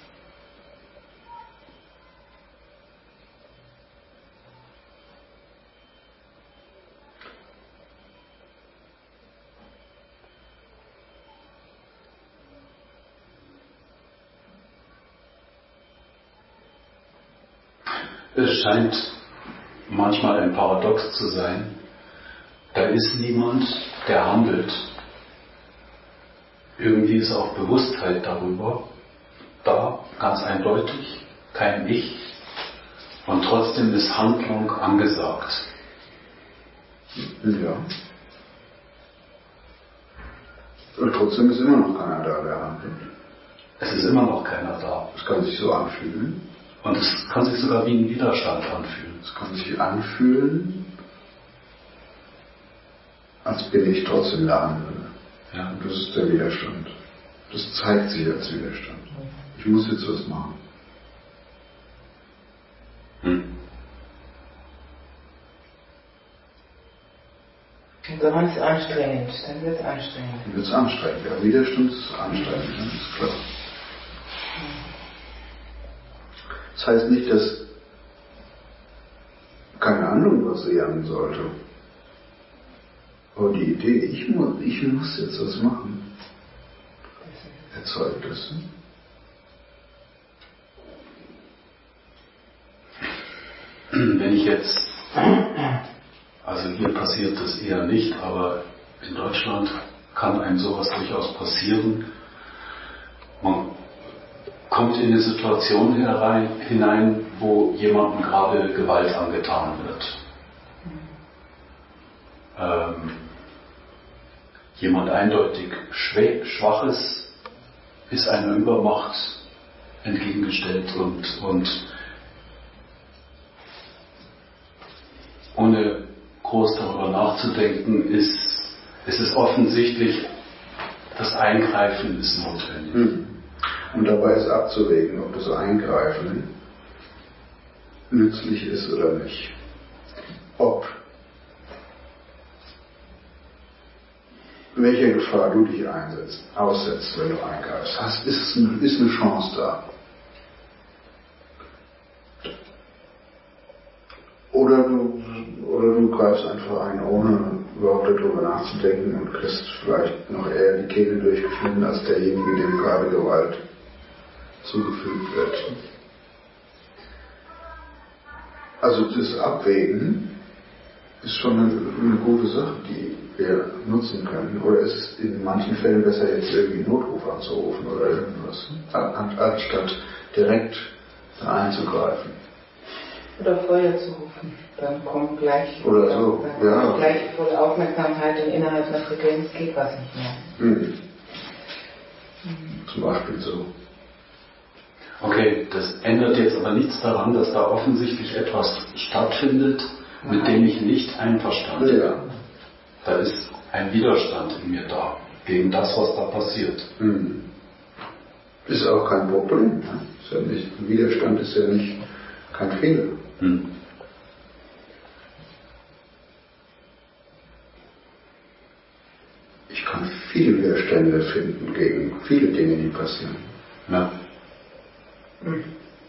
Es scheint manchmal ein Paradox zu sein. Da ist niemand, der handelt. Irgendwie ist auch Bewusstheit darüber da, ganz eindeutig, kein Ich. Und trotzdem ist Handlung angesagt. Ja. Und trotzdem ist immer noch keiner da, der handelt. Es ist immer noch keiner da. Das kann sich so anfühlen. Und es kann sich sogar wie ein Widerstand anfühlen. Es kann sich anfühlen, als bin ich trotzdem der andere. Ja. Und das ist der Widerstand. Das zeigt sich als Widerstand. Ich muss jetzt was machen. Hm. Und dann ist es anstrengend, dann wird es anstrengend. Dann wird es anstrengend. Ja, Widerstand ist anstrengend, das ist klar. Das heißt nicht, dass keine Handlung passieren sollte. Aber die Idee, ich muss, ich muss jetzt was machen, erzeugt das. Wenn ich jetzt, also hier passiert das eher nicht, aber in Deutschland kann einem sowas durchaus passieren. Man kommt in eine Situation herein, hinein, wo jemandem gerade Gewalt angetan wird. Ähm, jemand eindeutig Schwaches ist einer Übermacht entgegengestellt und, und ohne groß darüber nachzudenken, ist, ist es offensichtlich, das Eingreifen ist notwendig. Hm. Und dabei ist abzuwägen, ob das Eingreifen nützlich ist oder nicht. Ob welcher Gefahr du dich einsetzt, aussetzt, wenn du eingreifst. Hast, ist, ist eine Chance da. Oder du, oder du greifst einfach ein, ohne überhaupt darüber nachzudenken und kriegst vielleicht noch eher die Kehle durchgeschnitten als derjenige, dem gerade Gewalt zugefügt wird. Also das Abwägen ist schon eine, eine gute Sache, die wir nutzen können. Oder ist es in manchen Fällen besser, jetzt irgendwie einen Notruf anzurufen oder irgendwas, anstatt direkt einzugreifen. Oder Feuer zu rufen. Dann kommt gleich, oder so. dann ja. kommt gleich volle Aufmerksamkeit und innerhalb einer Frequenz geht was nicht mehr. Mhm. Mhm. Zum Beispiel so. Okay, das ändert jetzt aber nichts daran, dass da offensichtlich etwas stattfindet, mit dem ich nicht einverstanden bin. Ja. Da ist ein Widerstand in mir da, gegen das, was da passiert. Mhm. Ist auch kein Problem. Ne? Ist ja nicht, Widerstand ist ja nicht kein Fehler. Hm. Ich kann viele Widerstände finden gegen viele Dinge, die passieren. Ja. Mhm.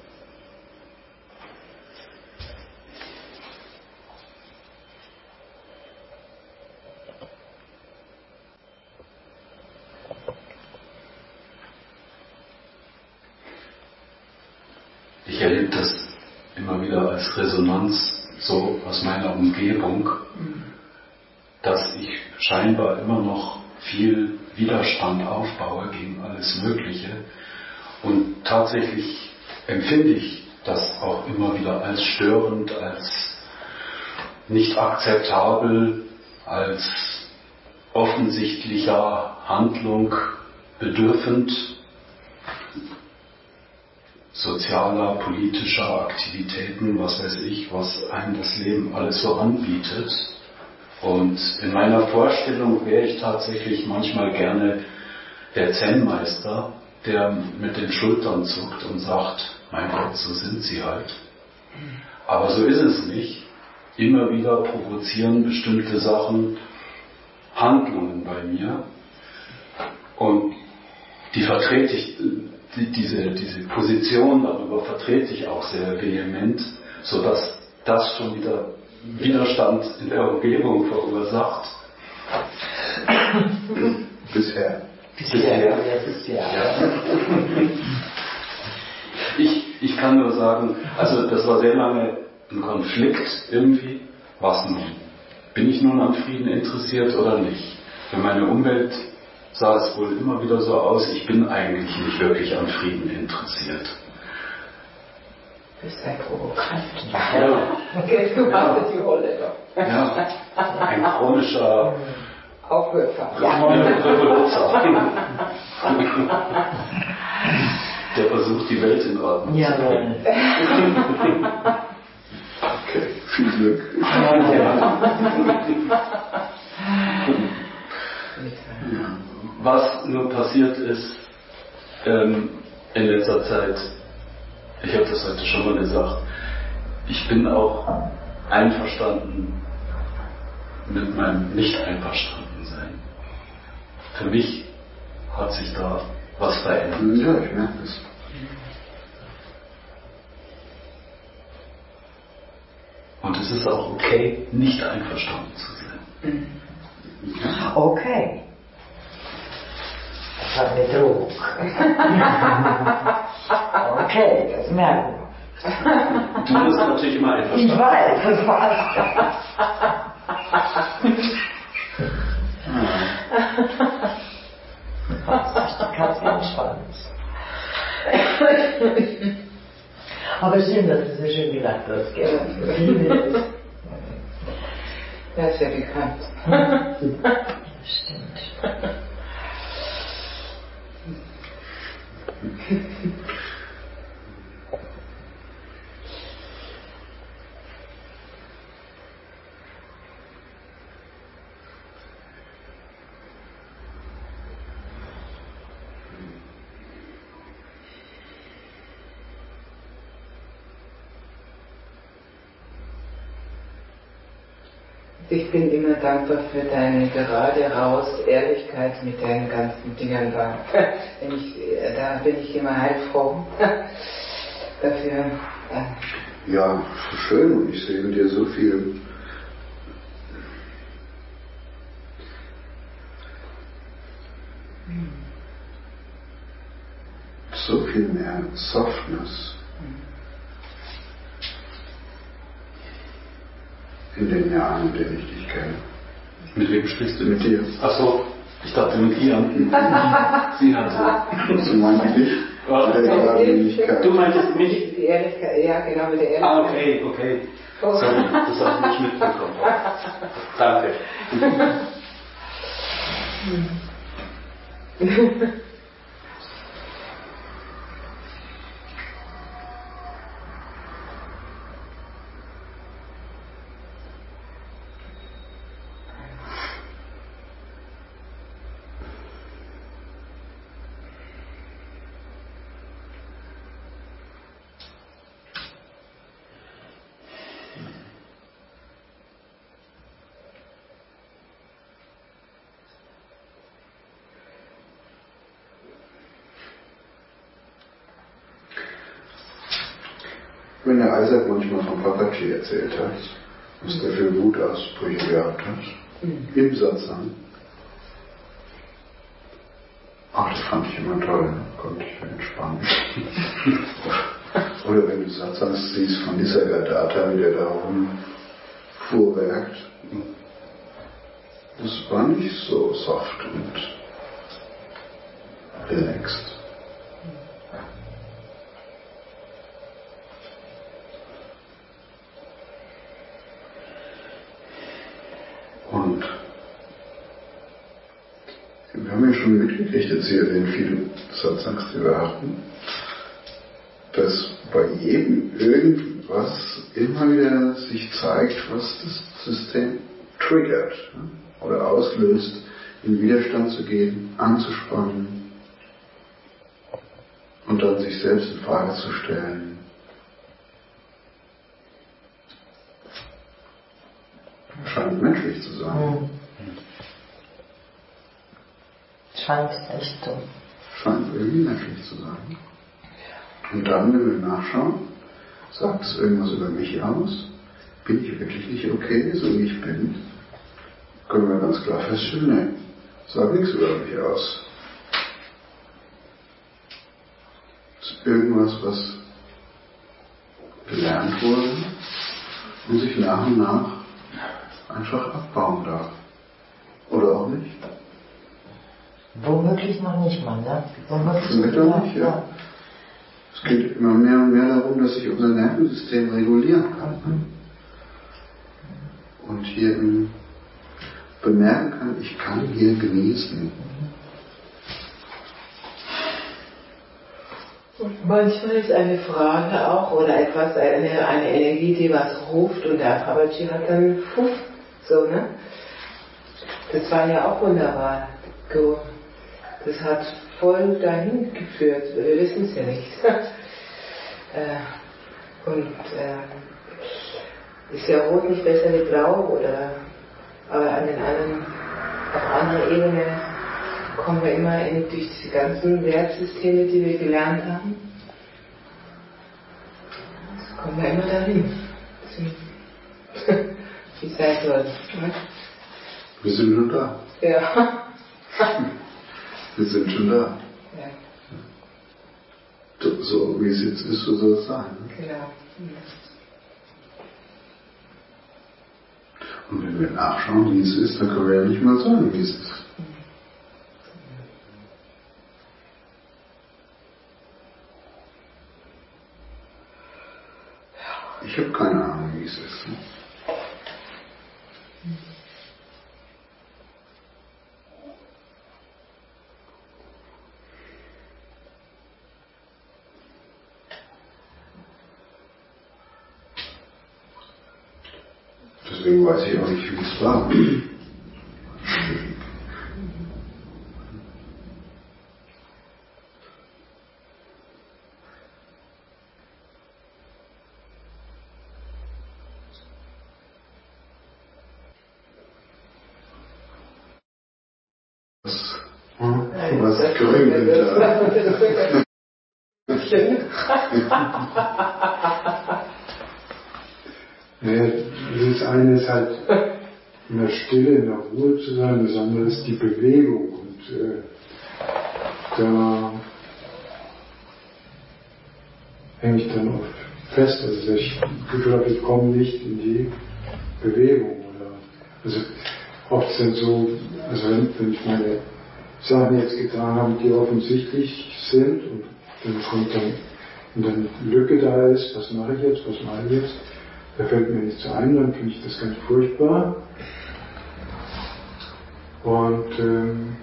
Ich erlebe das immer wieder als Resonanz so aus meiner Umgebung, dass ich scheinbar immer noch viel Widerstand aufbaue gegen alles Mögliche und tatsächlich empfinde ich das auch immer wieder als störend, als nicht akzeptabel, als offensichtlicher Handlung bedürfend sozialer, politischer Aktivitäten, was weiß ich, was einem das Leben alles so anbietet. Und in meiner Vorstellung wäre ich tatsächlich manchmal gerne der Zen-Meister, der mit den Schultern zuckt und sagt, mein Gott, so sind sie halt. Aber so ist es nicht. Immer wieder provozieren bestimmte Sachen Handlungen bei mir. Und die vertrete ich, die, diese, diese Position darüber vertrete ich auch sehr vehement, sodass das schon wieder Widerstand in der Umgebung verursacht. Bisher. Bisher. Bisher. Ja. Ich, ich kann nur sagen, also das war sehr lange ein Konflikt irgendwie. Was nun? Bin ich nun am Frieden interessiert oder nicht? Für meine Umwelt sah es wohl immer wieder so aus, ich bin eigentlich nicht wirklich am Frieden interessiert. Du bist ein Provokant. Ja. Okay, du Ja. hast die Rolle doch. Ja, ein chronischer Aufwürfer. Revoluzer. Der versucht, die Welt in Ordnung zu bringen. Okay, viel Glück. Was nur passiert ist ähm, in letzter Zeit, ich habe das heute schon mal gesagt, ich bin auch einverstanden mit meinem Nicht-Einverstandensein. Für mich hat sich da was verändert. Ja, ich merke es. Und es ist auch okay, nicht einverstanden zu sein. Okay. Das war eine Drohung. Okay, das merken wir. Du bist natürlich immer Ich einverstanden. weiß, das war's. Die Katze entspannt. Aber schön, dass du so schön gelacht hast, gell? Das ist ja bekannt. Das stimmt. Ich bin immer dankbar für deine gerade raus Ehrlichkeit mit deinen ganzen Dingern da. Wenn ich, da bin ich immer heilfroh dafür. Ja, schön. Und ich sehe in dir so viel so viel mehr Softness in den Jahren, in denen ich dich kenne. Mit wem sprichst du? Mit dir. Ach so, ich dachte mit ihr. Sie hatte. So meine ich dich. Was? Mit der Gradlinigkeit. Du meintest mich? Die Ehrlichkeit, ja genau, mit der Ehrlichkeit. Ah, okay, okay. Sorry, das habe ich nicht mitbekommen. Danke. Wenn der Isaac manchmal von Papaji erzählt hat, was der für Wutausbrüche gehabt hat, mhm. im Satsang. Ach, das fand ich immer toll, konnte ich entspannen. Oder wenn du Satsang siehst von dieser Gadata, wie der da rumfuhrwerkt. Das war nicht so soft und relaxed. haben ja schon mitgekriegt jetzt hier in vielen Satsangs, die wir hatten, dass bei jedem irgendwas immer wieder sich zeigt, was das System triggert, ne? Oder auslöst, in Widerstand zu gehen, anzuspannen und dann sich selbst in Frage zu stellen. Scheint menschlich zu sein. Scheint echt so. Scheint irgendwie menschlich zu sein. Und dann, wenn wir nachschauen, sagt es irgendwas über mich aus? Bin ich wirklich nicht okay, so wie ich bin? Können wir ganz klar feststellen, nein, sagt nichts über mich aus. Es ist irgendwas, was gelernt wurde und sich nach und nach einfach abbauen darf. Oder auch nicht? Womöglich noch nicht mal, ne? Womöglich Vielleicht auch nicht, ja. Es geht immer mehr und mehr darum, dass sich unser Nervensystem regulieren kann. Und hier im bemerken kann, ich kann hier genießen. Manchmal ist eine Frage auch oder etwas, eine, eine Energie, die was ruft und der Babaji hat dann Puff, so, ne? Das war ja auch wunderbar. Das hat voll dahin geführt, wir wissen es ja nicht. Und äh, ist ja rot nicht besser wie blau, oder? Aber an den anderen, auf anderer Ebene kommen wir immer in, durch diese ganzen Wertsysteme, die wir gelernt haben, kommen wir immer dahin, wie es sein soll. Wir sind schon da. Ja. Wir sind schon da. Ja. So wie es jetzt ist, so soll es sein. Genau. Und wenn wir nachschauen, wie es ist, dann können wir ja nicht mal sagen, wie es ist. Ich habe keine Ahnung, wie es ist. Ne? Deswegen weiß ich auch nicht, wie es war. Was, was grübelt da? Naja, das eine ist halt in der Stille, in der Ruhe zu sein, das andere ist die Bewegung. Und äh, da hänge ich dann oft fest. Also ich glaube, ich komme nicht in die Bewegung. Oder, also oft ist es so, also wenn, wenn ich meine Sachen jetzt getan habe, die offensichtlich sind und dann kommt dann, und dann Lücke da ist, was mache ich jetzt, was mache ich jetzt? Da fällt mir nichts ein, dann finde ich das ganz furchtbar. Und, ähm,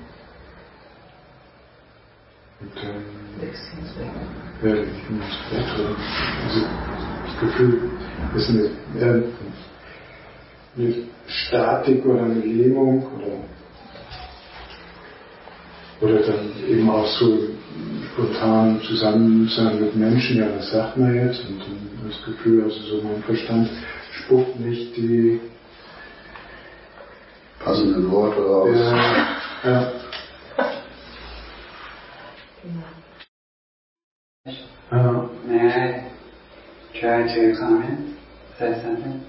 und dann werde ich ins Bett. Also das Gefühl ist eine, eine, eine Statik oder eine Lähmung oder, oder dann eben auch so spontan Zusammensein mit Menschen, ja, was sagt man jetzt? Und dann das Gefühl, also so mein Verstand spuckt nicht die passenden Worte raus. Ja, ja. Uh, may I try to comment? Say something?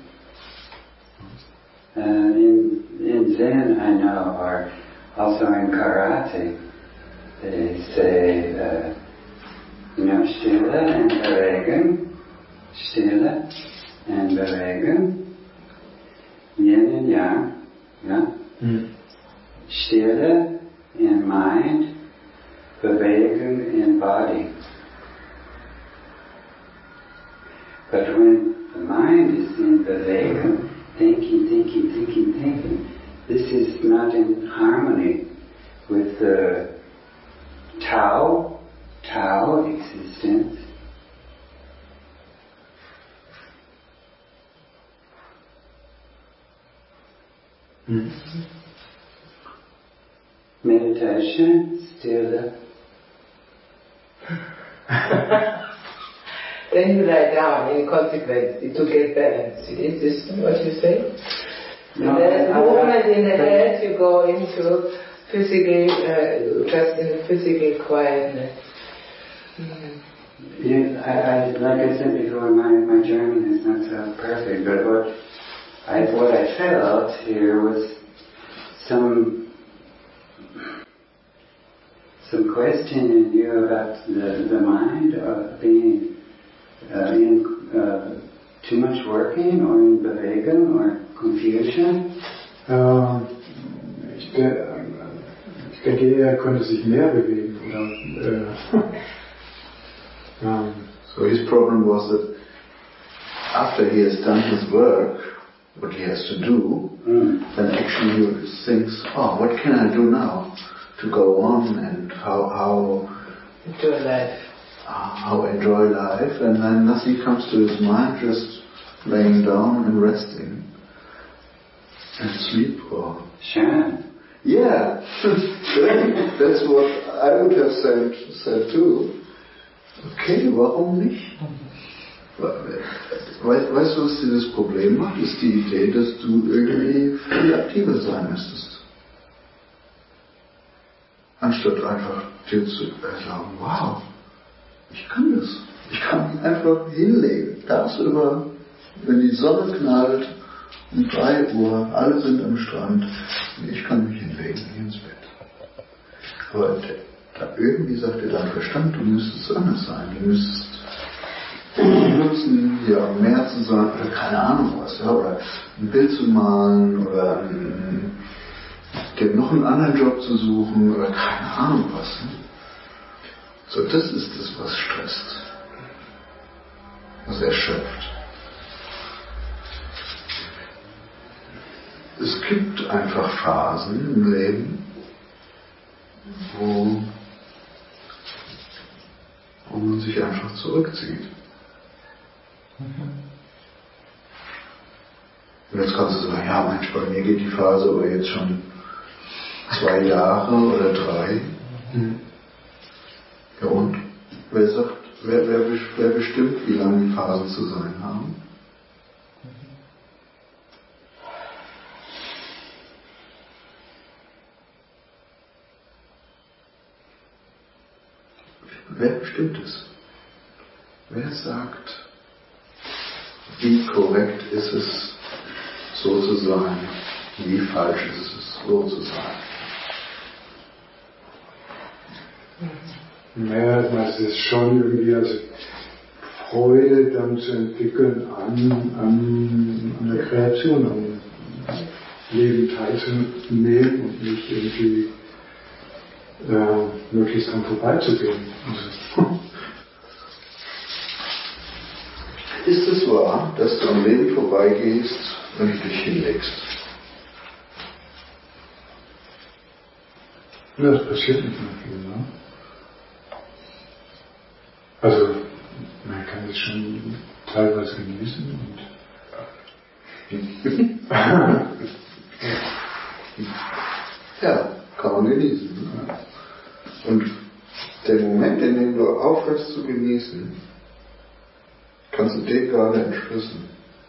Uh, in, in Zen, I know, or also in karate, they say, uh, you know, Stille and Bewegen, Stille and Bewegen, Yin and Yang, yeah? Mm. Stille in mind, Bewegen in body. But when the mind is in Bewegen, thinking, thinking, thinking, thinking, this is not in harmony with the Tao, Tao existence. Mhm. Meditation, stille. Then you lie down in consequence to get balance. Is this what you say? No, There's a I- I- movement in the I- head, you go into physical, uh, just in physical quietness. Mm. Yeah, I, I, like I said before, my, my German is not so perfect, but what I, what I felt here was some, some question in you about the, the mind uh, being uh, in uh, too much working or in Bewegung or confusion. Ähm, ich, de, ich denke, er konnte sich mehr bewegen. Oder, äh, ähm, So his problem was that after he has done his work, what he has to do, Mm. then actually he thinks, oh, what can I do now to go on and how how Enjoy life. how enjoy life, and then nothing comes to his mind, just laying down and resting and sleep or Sure. yeah. That's what I would have said said too. Okay, warum nicht? Weißt, weißt du, was dieses Problem macht? Ist die Idee, dass du irgendwie viel aktiver sein müsstest. Anstatt einfach dir zu sagen, wow, ich kann das. Ich kann mich einfach hinlegen. Tagsüber, wenn die Sonne knallt, um drei Uhr, alle sind am Strand, und ich kann mich hinlegen, ins Bett. Aber da irgendwie sagt dir dein Verstand, du müsstest anders sein. Du müsstest nutzen, hier am Meer zu sein, oder keine Ahnung was, ja, oder ein Bild zu malen, oder ein, dir noch einen anderen Job zu suchen, oder keine Ahnung was. Ne? So, das ist das, was stresst, was erschöpft. Es gibt einfach Phasen im Leben, wo, wo man sich einfach zurückzieht. Und jetzt kannst du sagen, ja Mensch, bei mir geht die Phase aber jetzt schon zwei Jahre oder drei. mhm. Ja und? Wer sagt, wer, wer, wer bestimmt, wie lange die Phasen zu sein haben? Wer bestimmt es? Wer sagt, wie korrekt ist es, so zu sein? Wie falsch ist es, so zu sein? Naja, es ist schon irgendwie, also Freude dann zu entwickeln an, an, an der Kreation, am Leben teilzunehmen und nicht irgendwie äh, möglichst dran vorbeizugehen. Also, Ist es wahr, dass du am Leben vorbeigehst, wenn du dich hinlegst? ja, das passiert nicht mehr viel, ne? Also, man kann das schon teilweise genießen und Ja, kann man genießen. Ne? Und der Moment, in dem du aufhörst zu genießen, kannst du den gerade entschlüsseln.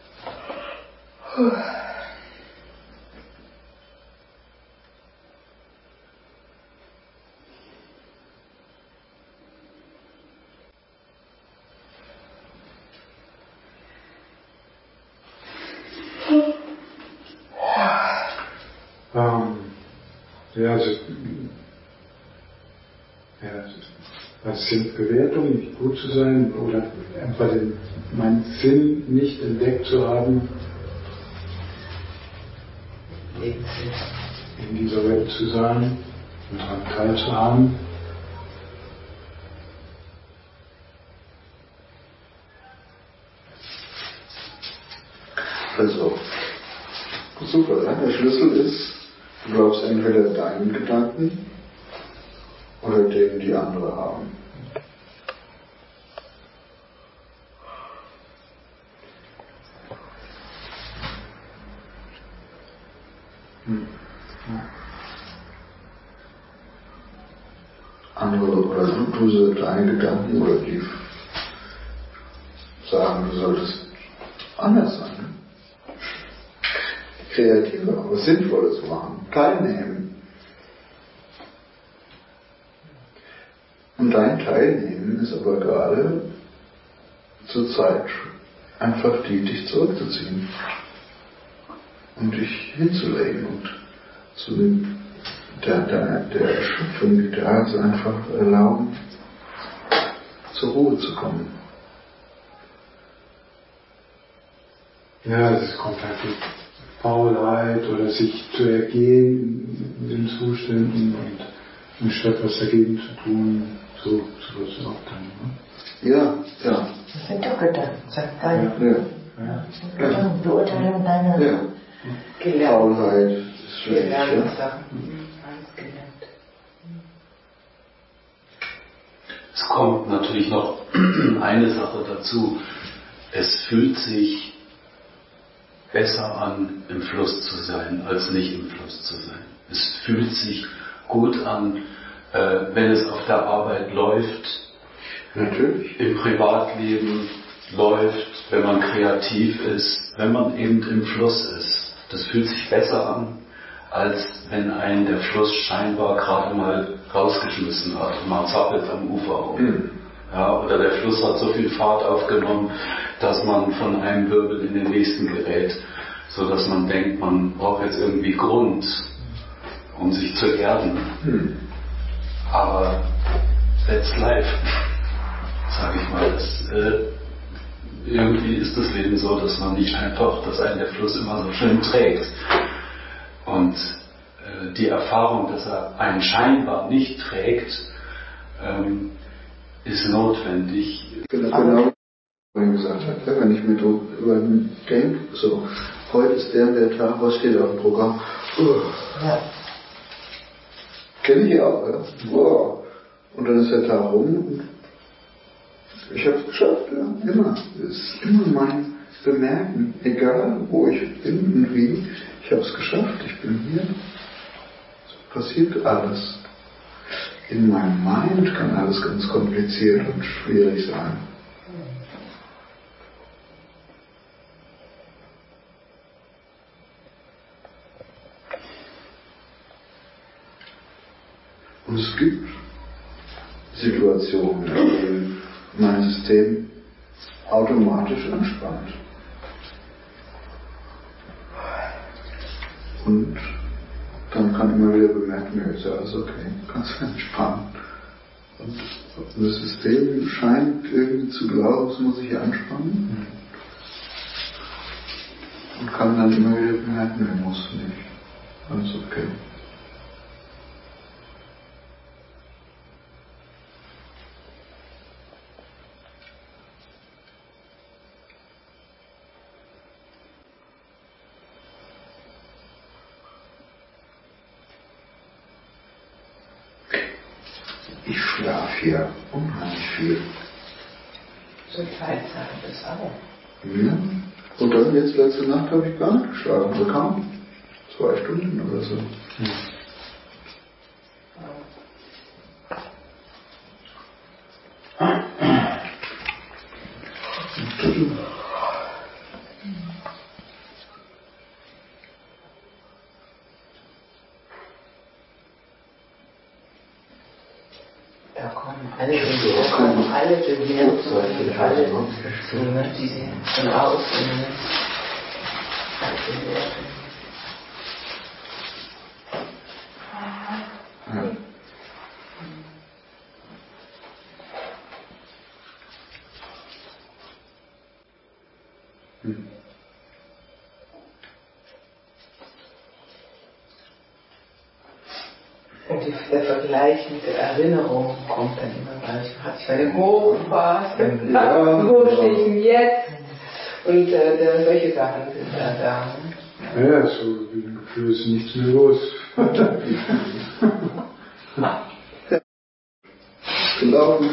ähm, ja, also, ja, als Sinnbewertung, nicht gut zu sein oder einfach den, meinen Sinn nicht entdeckt zu haben, in dieser Welt zu sein und daran teilzuhaben. Also, super, ja? Der Schlüssel ist, du glaubst entweder deinen Gedanken oder denen, die andere haben. Hm. Andere oder du, du deine Gedanken oder die sagen, du solltest anders sein. Ne? Kreativer, was Sinnvolles machen, teilnehmen. Und dein Teilnehmen ist aber gerade zur Zeit einfach die, dich zurückzuziehen und dich hinzulegen und zu der, der, der Erschöpfung, die da ist, einfach erlauben, zur Ruhe zu kommen. Ja, es kommt halt die Faulheit oder sich zu ergehen in den Zuständen und anstatt was dagegen zu tun, so sowas auch dann. Ne? Ja, ja. Das sind doch Gedanken, sagt keiner. Ja. Ja. Gedanken, Beurteilung deiner Ja. Gelernt. Faulheit ist schlecht. Gelernt Ja? Sachen. Alles gelernt. Es kommt natürlich noch eine Sache dazu. Es fühlt sich besser an, im Fluss zu sein, als nicht im Fluss zu sein. Es fühlt sich gut an, äh, wenn es auf der Arbeit läuft, Natürlich. im Privatleben läuft, wenn man kreativ ist, wenn man eben im Fluss ist. Das fühlt sich besser an, als wenn einen der Fluss scheinbar gerade mal rausgeschmissen hat und man zappelt am Ufer rum. Mhm. Ja, oder der Fluss hat so viel Fahrt aufgenommen, dass man von einem Wirbel in den nächsten gerät, so dass man denkt, man braucht jetzt irgendwie Grund, um sich zu erden. Hm. Aber that's life, sage ich mal. Das, äh, irgendwie ist das Leben so, dass man nicht einfach, dass einen der Fluss immer so schön trägt. Und äh, die Erfahrung, dass er einen scheinbar nicht trägt, ähm, ist notwendig. Genau, genau, wie ich gesagt habe, wenn ich mir über den denke, so, heute ist der und der Tag, was steht auf dem Programm? Uh. Ja. Kenne ich auch, ja. Wow. Und dann ist der Tag rum und ich habe es geschafft, ja, immer. Es ist immer mein Bemerken, egal wo ich bin und wie, ich habe es geschafft, ich bin hier. So passiert alles. In meinem Mind kann alles ganz kompliziert und schwierig sein. Und es gibt Situationen, in denen mein System automatisch anspannt. Und dann kann ich immer wieder bemerken, ja, ist ja alles okay, kannst du entspannen. Und das System scheint irgendwie zu glauben, es muss sich anspannen. Und kann dann immer wieder bemerken, nee, muss nicht. Alles okay. Ich schlafe hier unheimlich viel. So Feiertage ist alle. Ja. Und dann jetzt letzte Nacht habe ich gar nicht geschlafen, so kaum. Zwei Stunden oder so. Hm. Da kommen alle, da kommen alle Bewertungen und alle Dinge, die sie von außen bewerten. Ja. Hm. Und die, der Vergleich mit der Erinnerung kommt dann immer gleich. Hatte ich eine Hochphase, ja, wo stehe ich denn jetzt? Und äh, der, solche Sachen sind da da. Ne? Ja, so wie ein Gefühl ist nichts mehr los. zu laufen.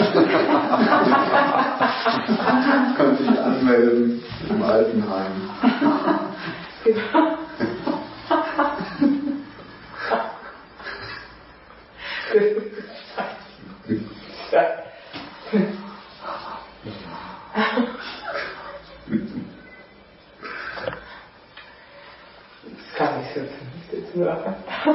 Kannst dich anmelden im Altenheim. Genau. Das kann ich jetzt nicht machen.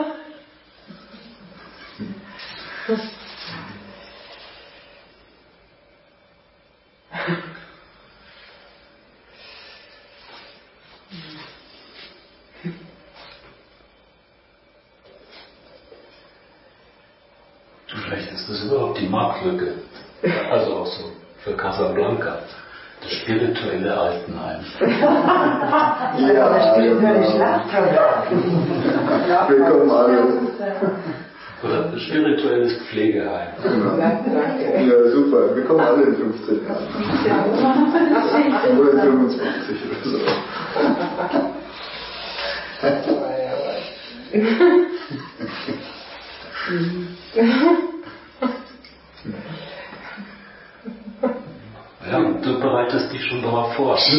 Vielleicht ist das überhaupt die Marktlücke, also auch so für Casablanca, das spirituelle Altenheim. Ja, das spirituelle Schlafprogramm. Wir kommen alle. Oder ein spirituelles Pflegeheim. Genau. Ja, super. Wir kommen alle in fünfzehn Jahren. Oder in fünfundzwanzig oder so. Ja, und du bereitest dich schon darauf vor. Also,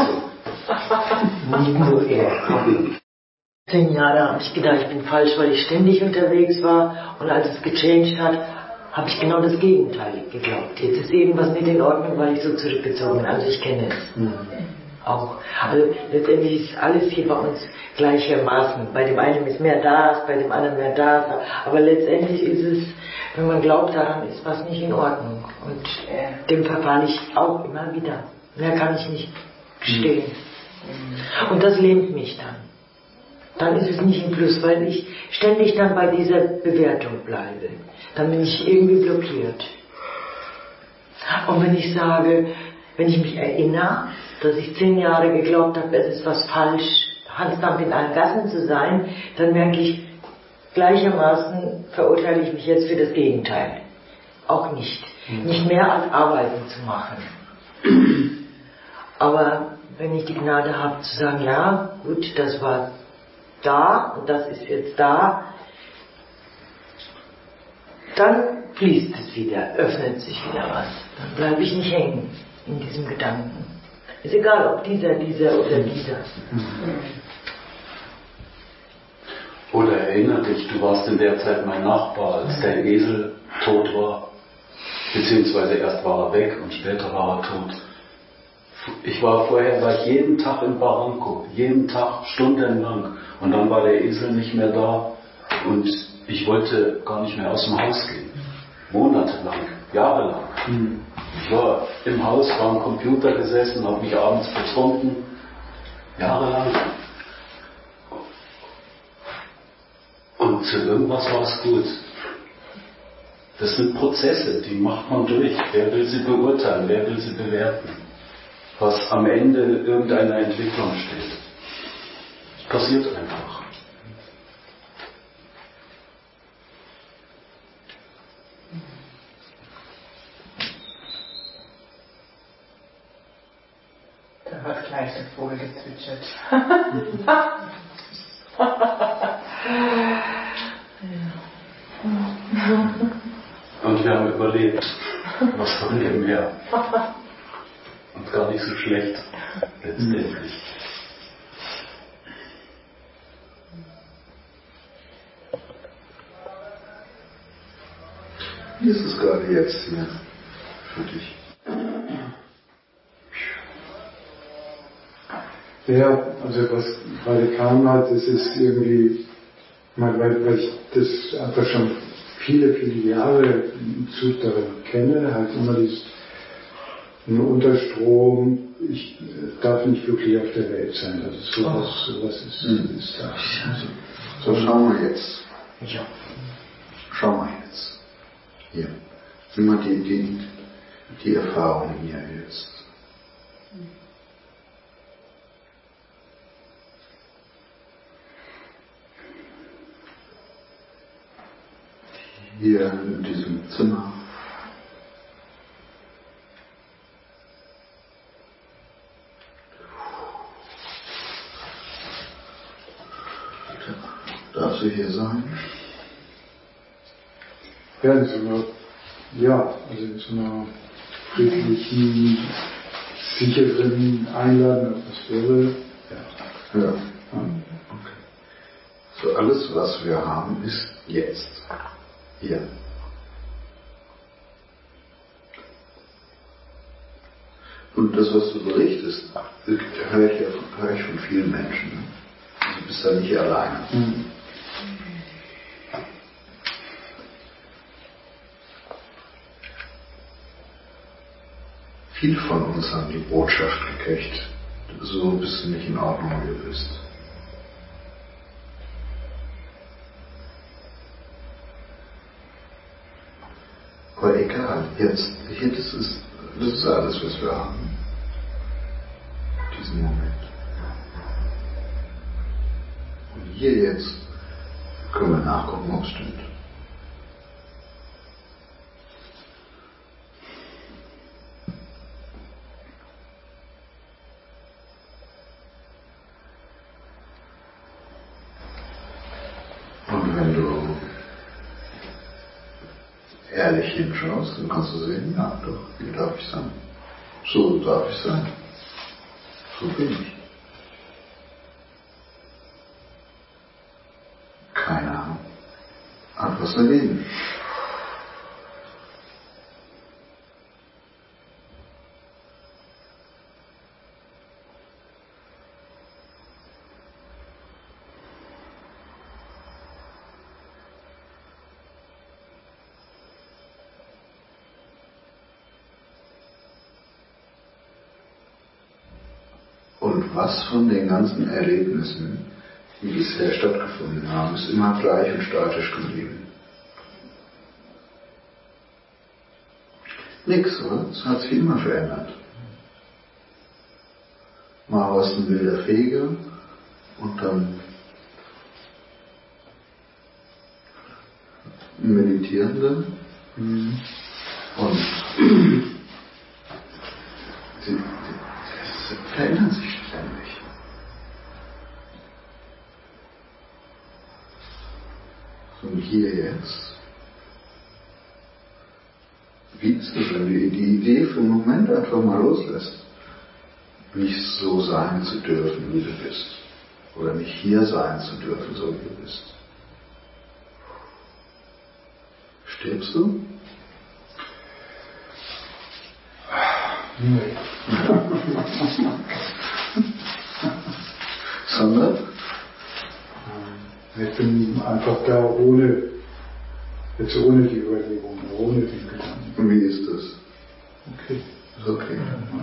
Nicht nur er. Zehn Jahre habe ich gedacht, ich bin falsch, weil ich ständig unterwegs war. Und als es gechanged hat, habe ich genau das Gegenteil geglaubt. Jetzt ist irgendwas nicht in Ordnung, weil ich so zurückgezogen bin. Also ich kenne es. Mhm. Auch. Also letztendlich ist alles hier bei uns gleichermaßen. Bei dem einen ist mehr das, bei dem anderen mehr das. Aber letztendlich ist es, wenn man glaubt, daran ist was nicht in Ordnung. Und dem verfalle ich auch immer wieder. Mehr kann ich nicht gestehen. Mhm. Und das lähmt mich dann. Dann ist es nicht im Plus, weil ich ständig dann bei dieser Bewertung bleibe. Dann bin ich irgendwie blockiert. Und wenn ich sage, wenn ich mich erinnere, dass ich zehn Jahre geglaubt habe, es ist was falsch, Hansdampf in allen Gassen zu sein, dann merke ich, gleichermaßen verurteile ich mich jetzt für das Gegenteil. Auch nicht. Mhm. Nicht mehr als Arbeiten zu machen. Aber wenn ich die Gnade habe zu sagen, ja, gut, das war da und das ist jetzt da, dann fließt es wieder, öffnet sich wieder was. Dann bleibe ich nicht hängen in diesem Gedanken. Ist egal, ob dieser, dieser oder dieser. Oder erinnere dich, du warst in der Zeit mein Nachbar, als der Esel tot war. Beziehungsweise erst war er weg und später war er tot. Ich war vorher war ich jeden Tag im Barranco, jeden Tag stundenlang. Und dann war der Esel nicht mehr da und ich wollte gar nicht mehr aus dem Haus gehen. Monatelang, jahrelang. Mhm. Ich war im Haus, war am Computer gesessen, habe mich abends betrunken. Jahrelang. Und zu irgendwas war es gut. Das sind Prozesse, die macht man durch. Wer will sie beurteilen, wer will sie bewerten? Was am Ende irgendeiner Entwicklung steht. Es passiert einfach. Da hat gleich der Vogel gezwitschert. Und wir haben überlebt. Was von dem her. Und gar nicht so schlecht, letztendlich. Wie ist es gerade jetzt hier für dich? Ja, also was gerade kam halt, das ist irgendwie, weil, weil ich das einfach schon viele, viele Jahre im Zug darin kenne, halt immer dieses ein Unterstrom, ich darf nicht wirklich auf der Welt sein, also sowas, sowas ist, mhm. ist da. Also, so, schauen wir jetzt. Ja. Schauen wir jetzt. Hier. Sieh mal die, die, die Erfahrung hier jetzt. Hier in diesem Zimmer. Darf sie hier sein? Ja, in so einer ja, also in so einer friedlichen, sicheren, einladenden Atmosphäre. Ja. Ja. Okay. So alles, was wir haben, ist jetzt. Hier. Und das, was du berichtest, höre ich, ja, höre ich von vielen Menschen. Also du bist da nicht alleine. Mhm. Viele von uns haben die Botschaft gekriegt, so bist du nicht in Ordnung, wie du bist. Aber egal, jetzt, hier, das ist, das ist alles, was wir haben. Diesen Moment. Und hier jetzt können wir nachgucken, ob es stimmt. Und wenn du ehrlich hinschaust, dann kannst du sehen, ja doch, hier darf ich sein. So darf ich sein. So bin ich. Keiner hat was dagegen. Und was von den ganzen Erlebnissen, die bisher stattgefunden haben, ist immer gleich und statisch geblieben? Nix, oder? Es hat sich immer verändert. Mal war es ein wilder Feger und dann ein Meditierender. Mhm. Und sie, sie verändern sich ständig. Und hier jetzt, wie ist es, wenn du die Idee für einen Moment einfach mal loslässt, nicht so sein zu dürfen, wie du bist, oder nicht hier sein zu dürfen, so wie du bist? Stirbst du? Nee. Sondern? Ich bin einfach da ohne, jetzt ohne die Überlegung, ohne den Gedanken. Und wie ist das? Okay. Ist okay.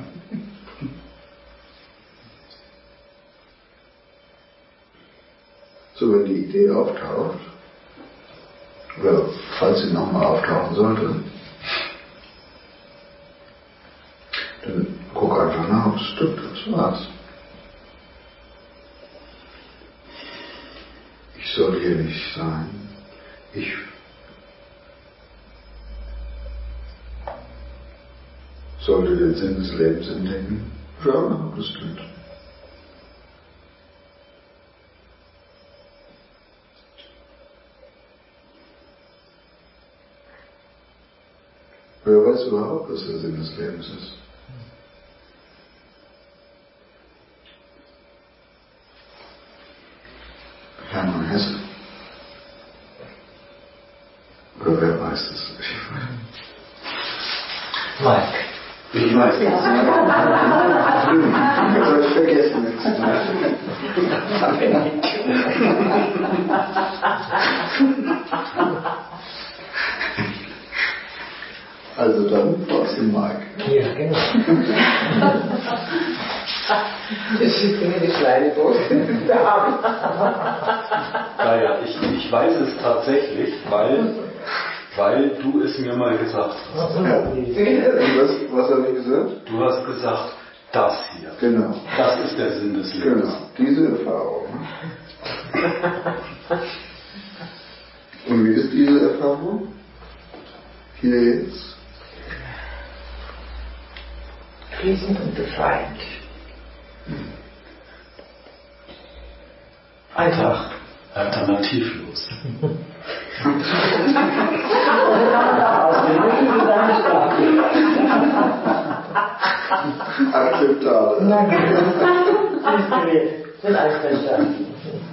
So, wenn die Idee auftaucht, oder falls sie nochmal auftauchen sollte, dann guck einfach nach, ob es stimmt, das war's. Ich soll hier nicht sein. Ich sollte den Sinn des Lebens entdecken. Schau nach, ob das stimmt. Wer weiß überhaupt, was der Sinn des Lebens ist? Hermann Hesse. Oder wer weiß es? Ich weiß. Mike. Ich weiß es. Ich habe es vergessen jetzt. Also dann brauchst du Mike. Ja, genau. Das schickt mir die Schweinebose. Naja, ich, ich weiß es tatsächlich, weil, weil du es mir mal gesagt hast. Ja. Was, was habe ich gesagt? Du hast gesagt, das hier. Genau. Das ist der Sinn des Lebens. Genau, diese Erfahrung. Und wie ist diese Erfahrung? Hier jetzt? Fließend und befreiend. Einfach. Alternativlos. Oder kann man auch ausdrücken, Akzeptabel. Na gut. Alles gewählt. Sind einverstanden.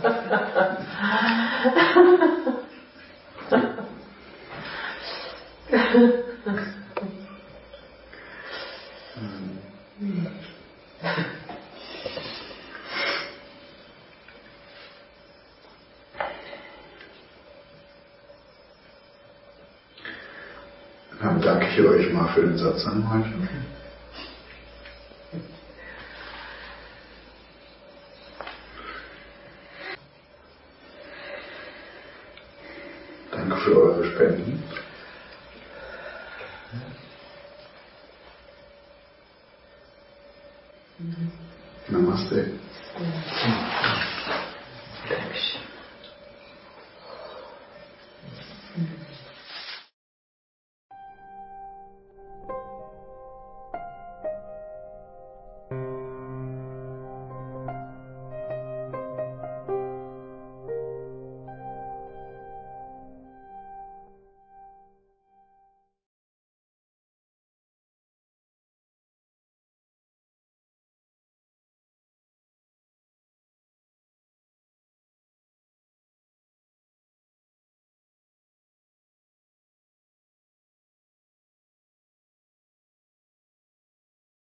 Dann danke ich euch mal für den Satz an heute. Danke für eure Spenden. Namaste. Dankeschön.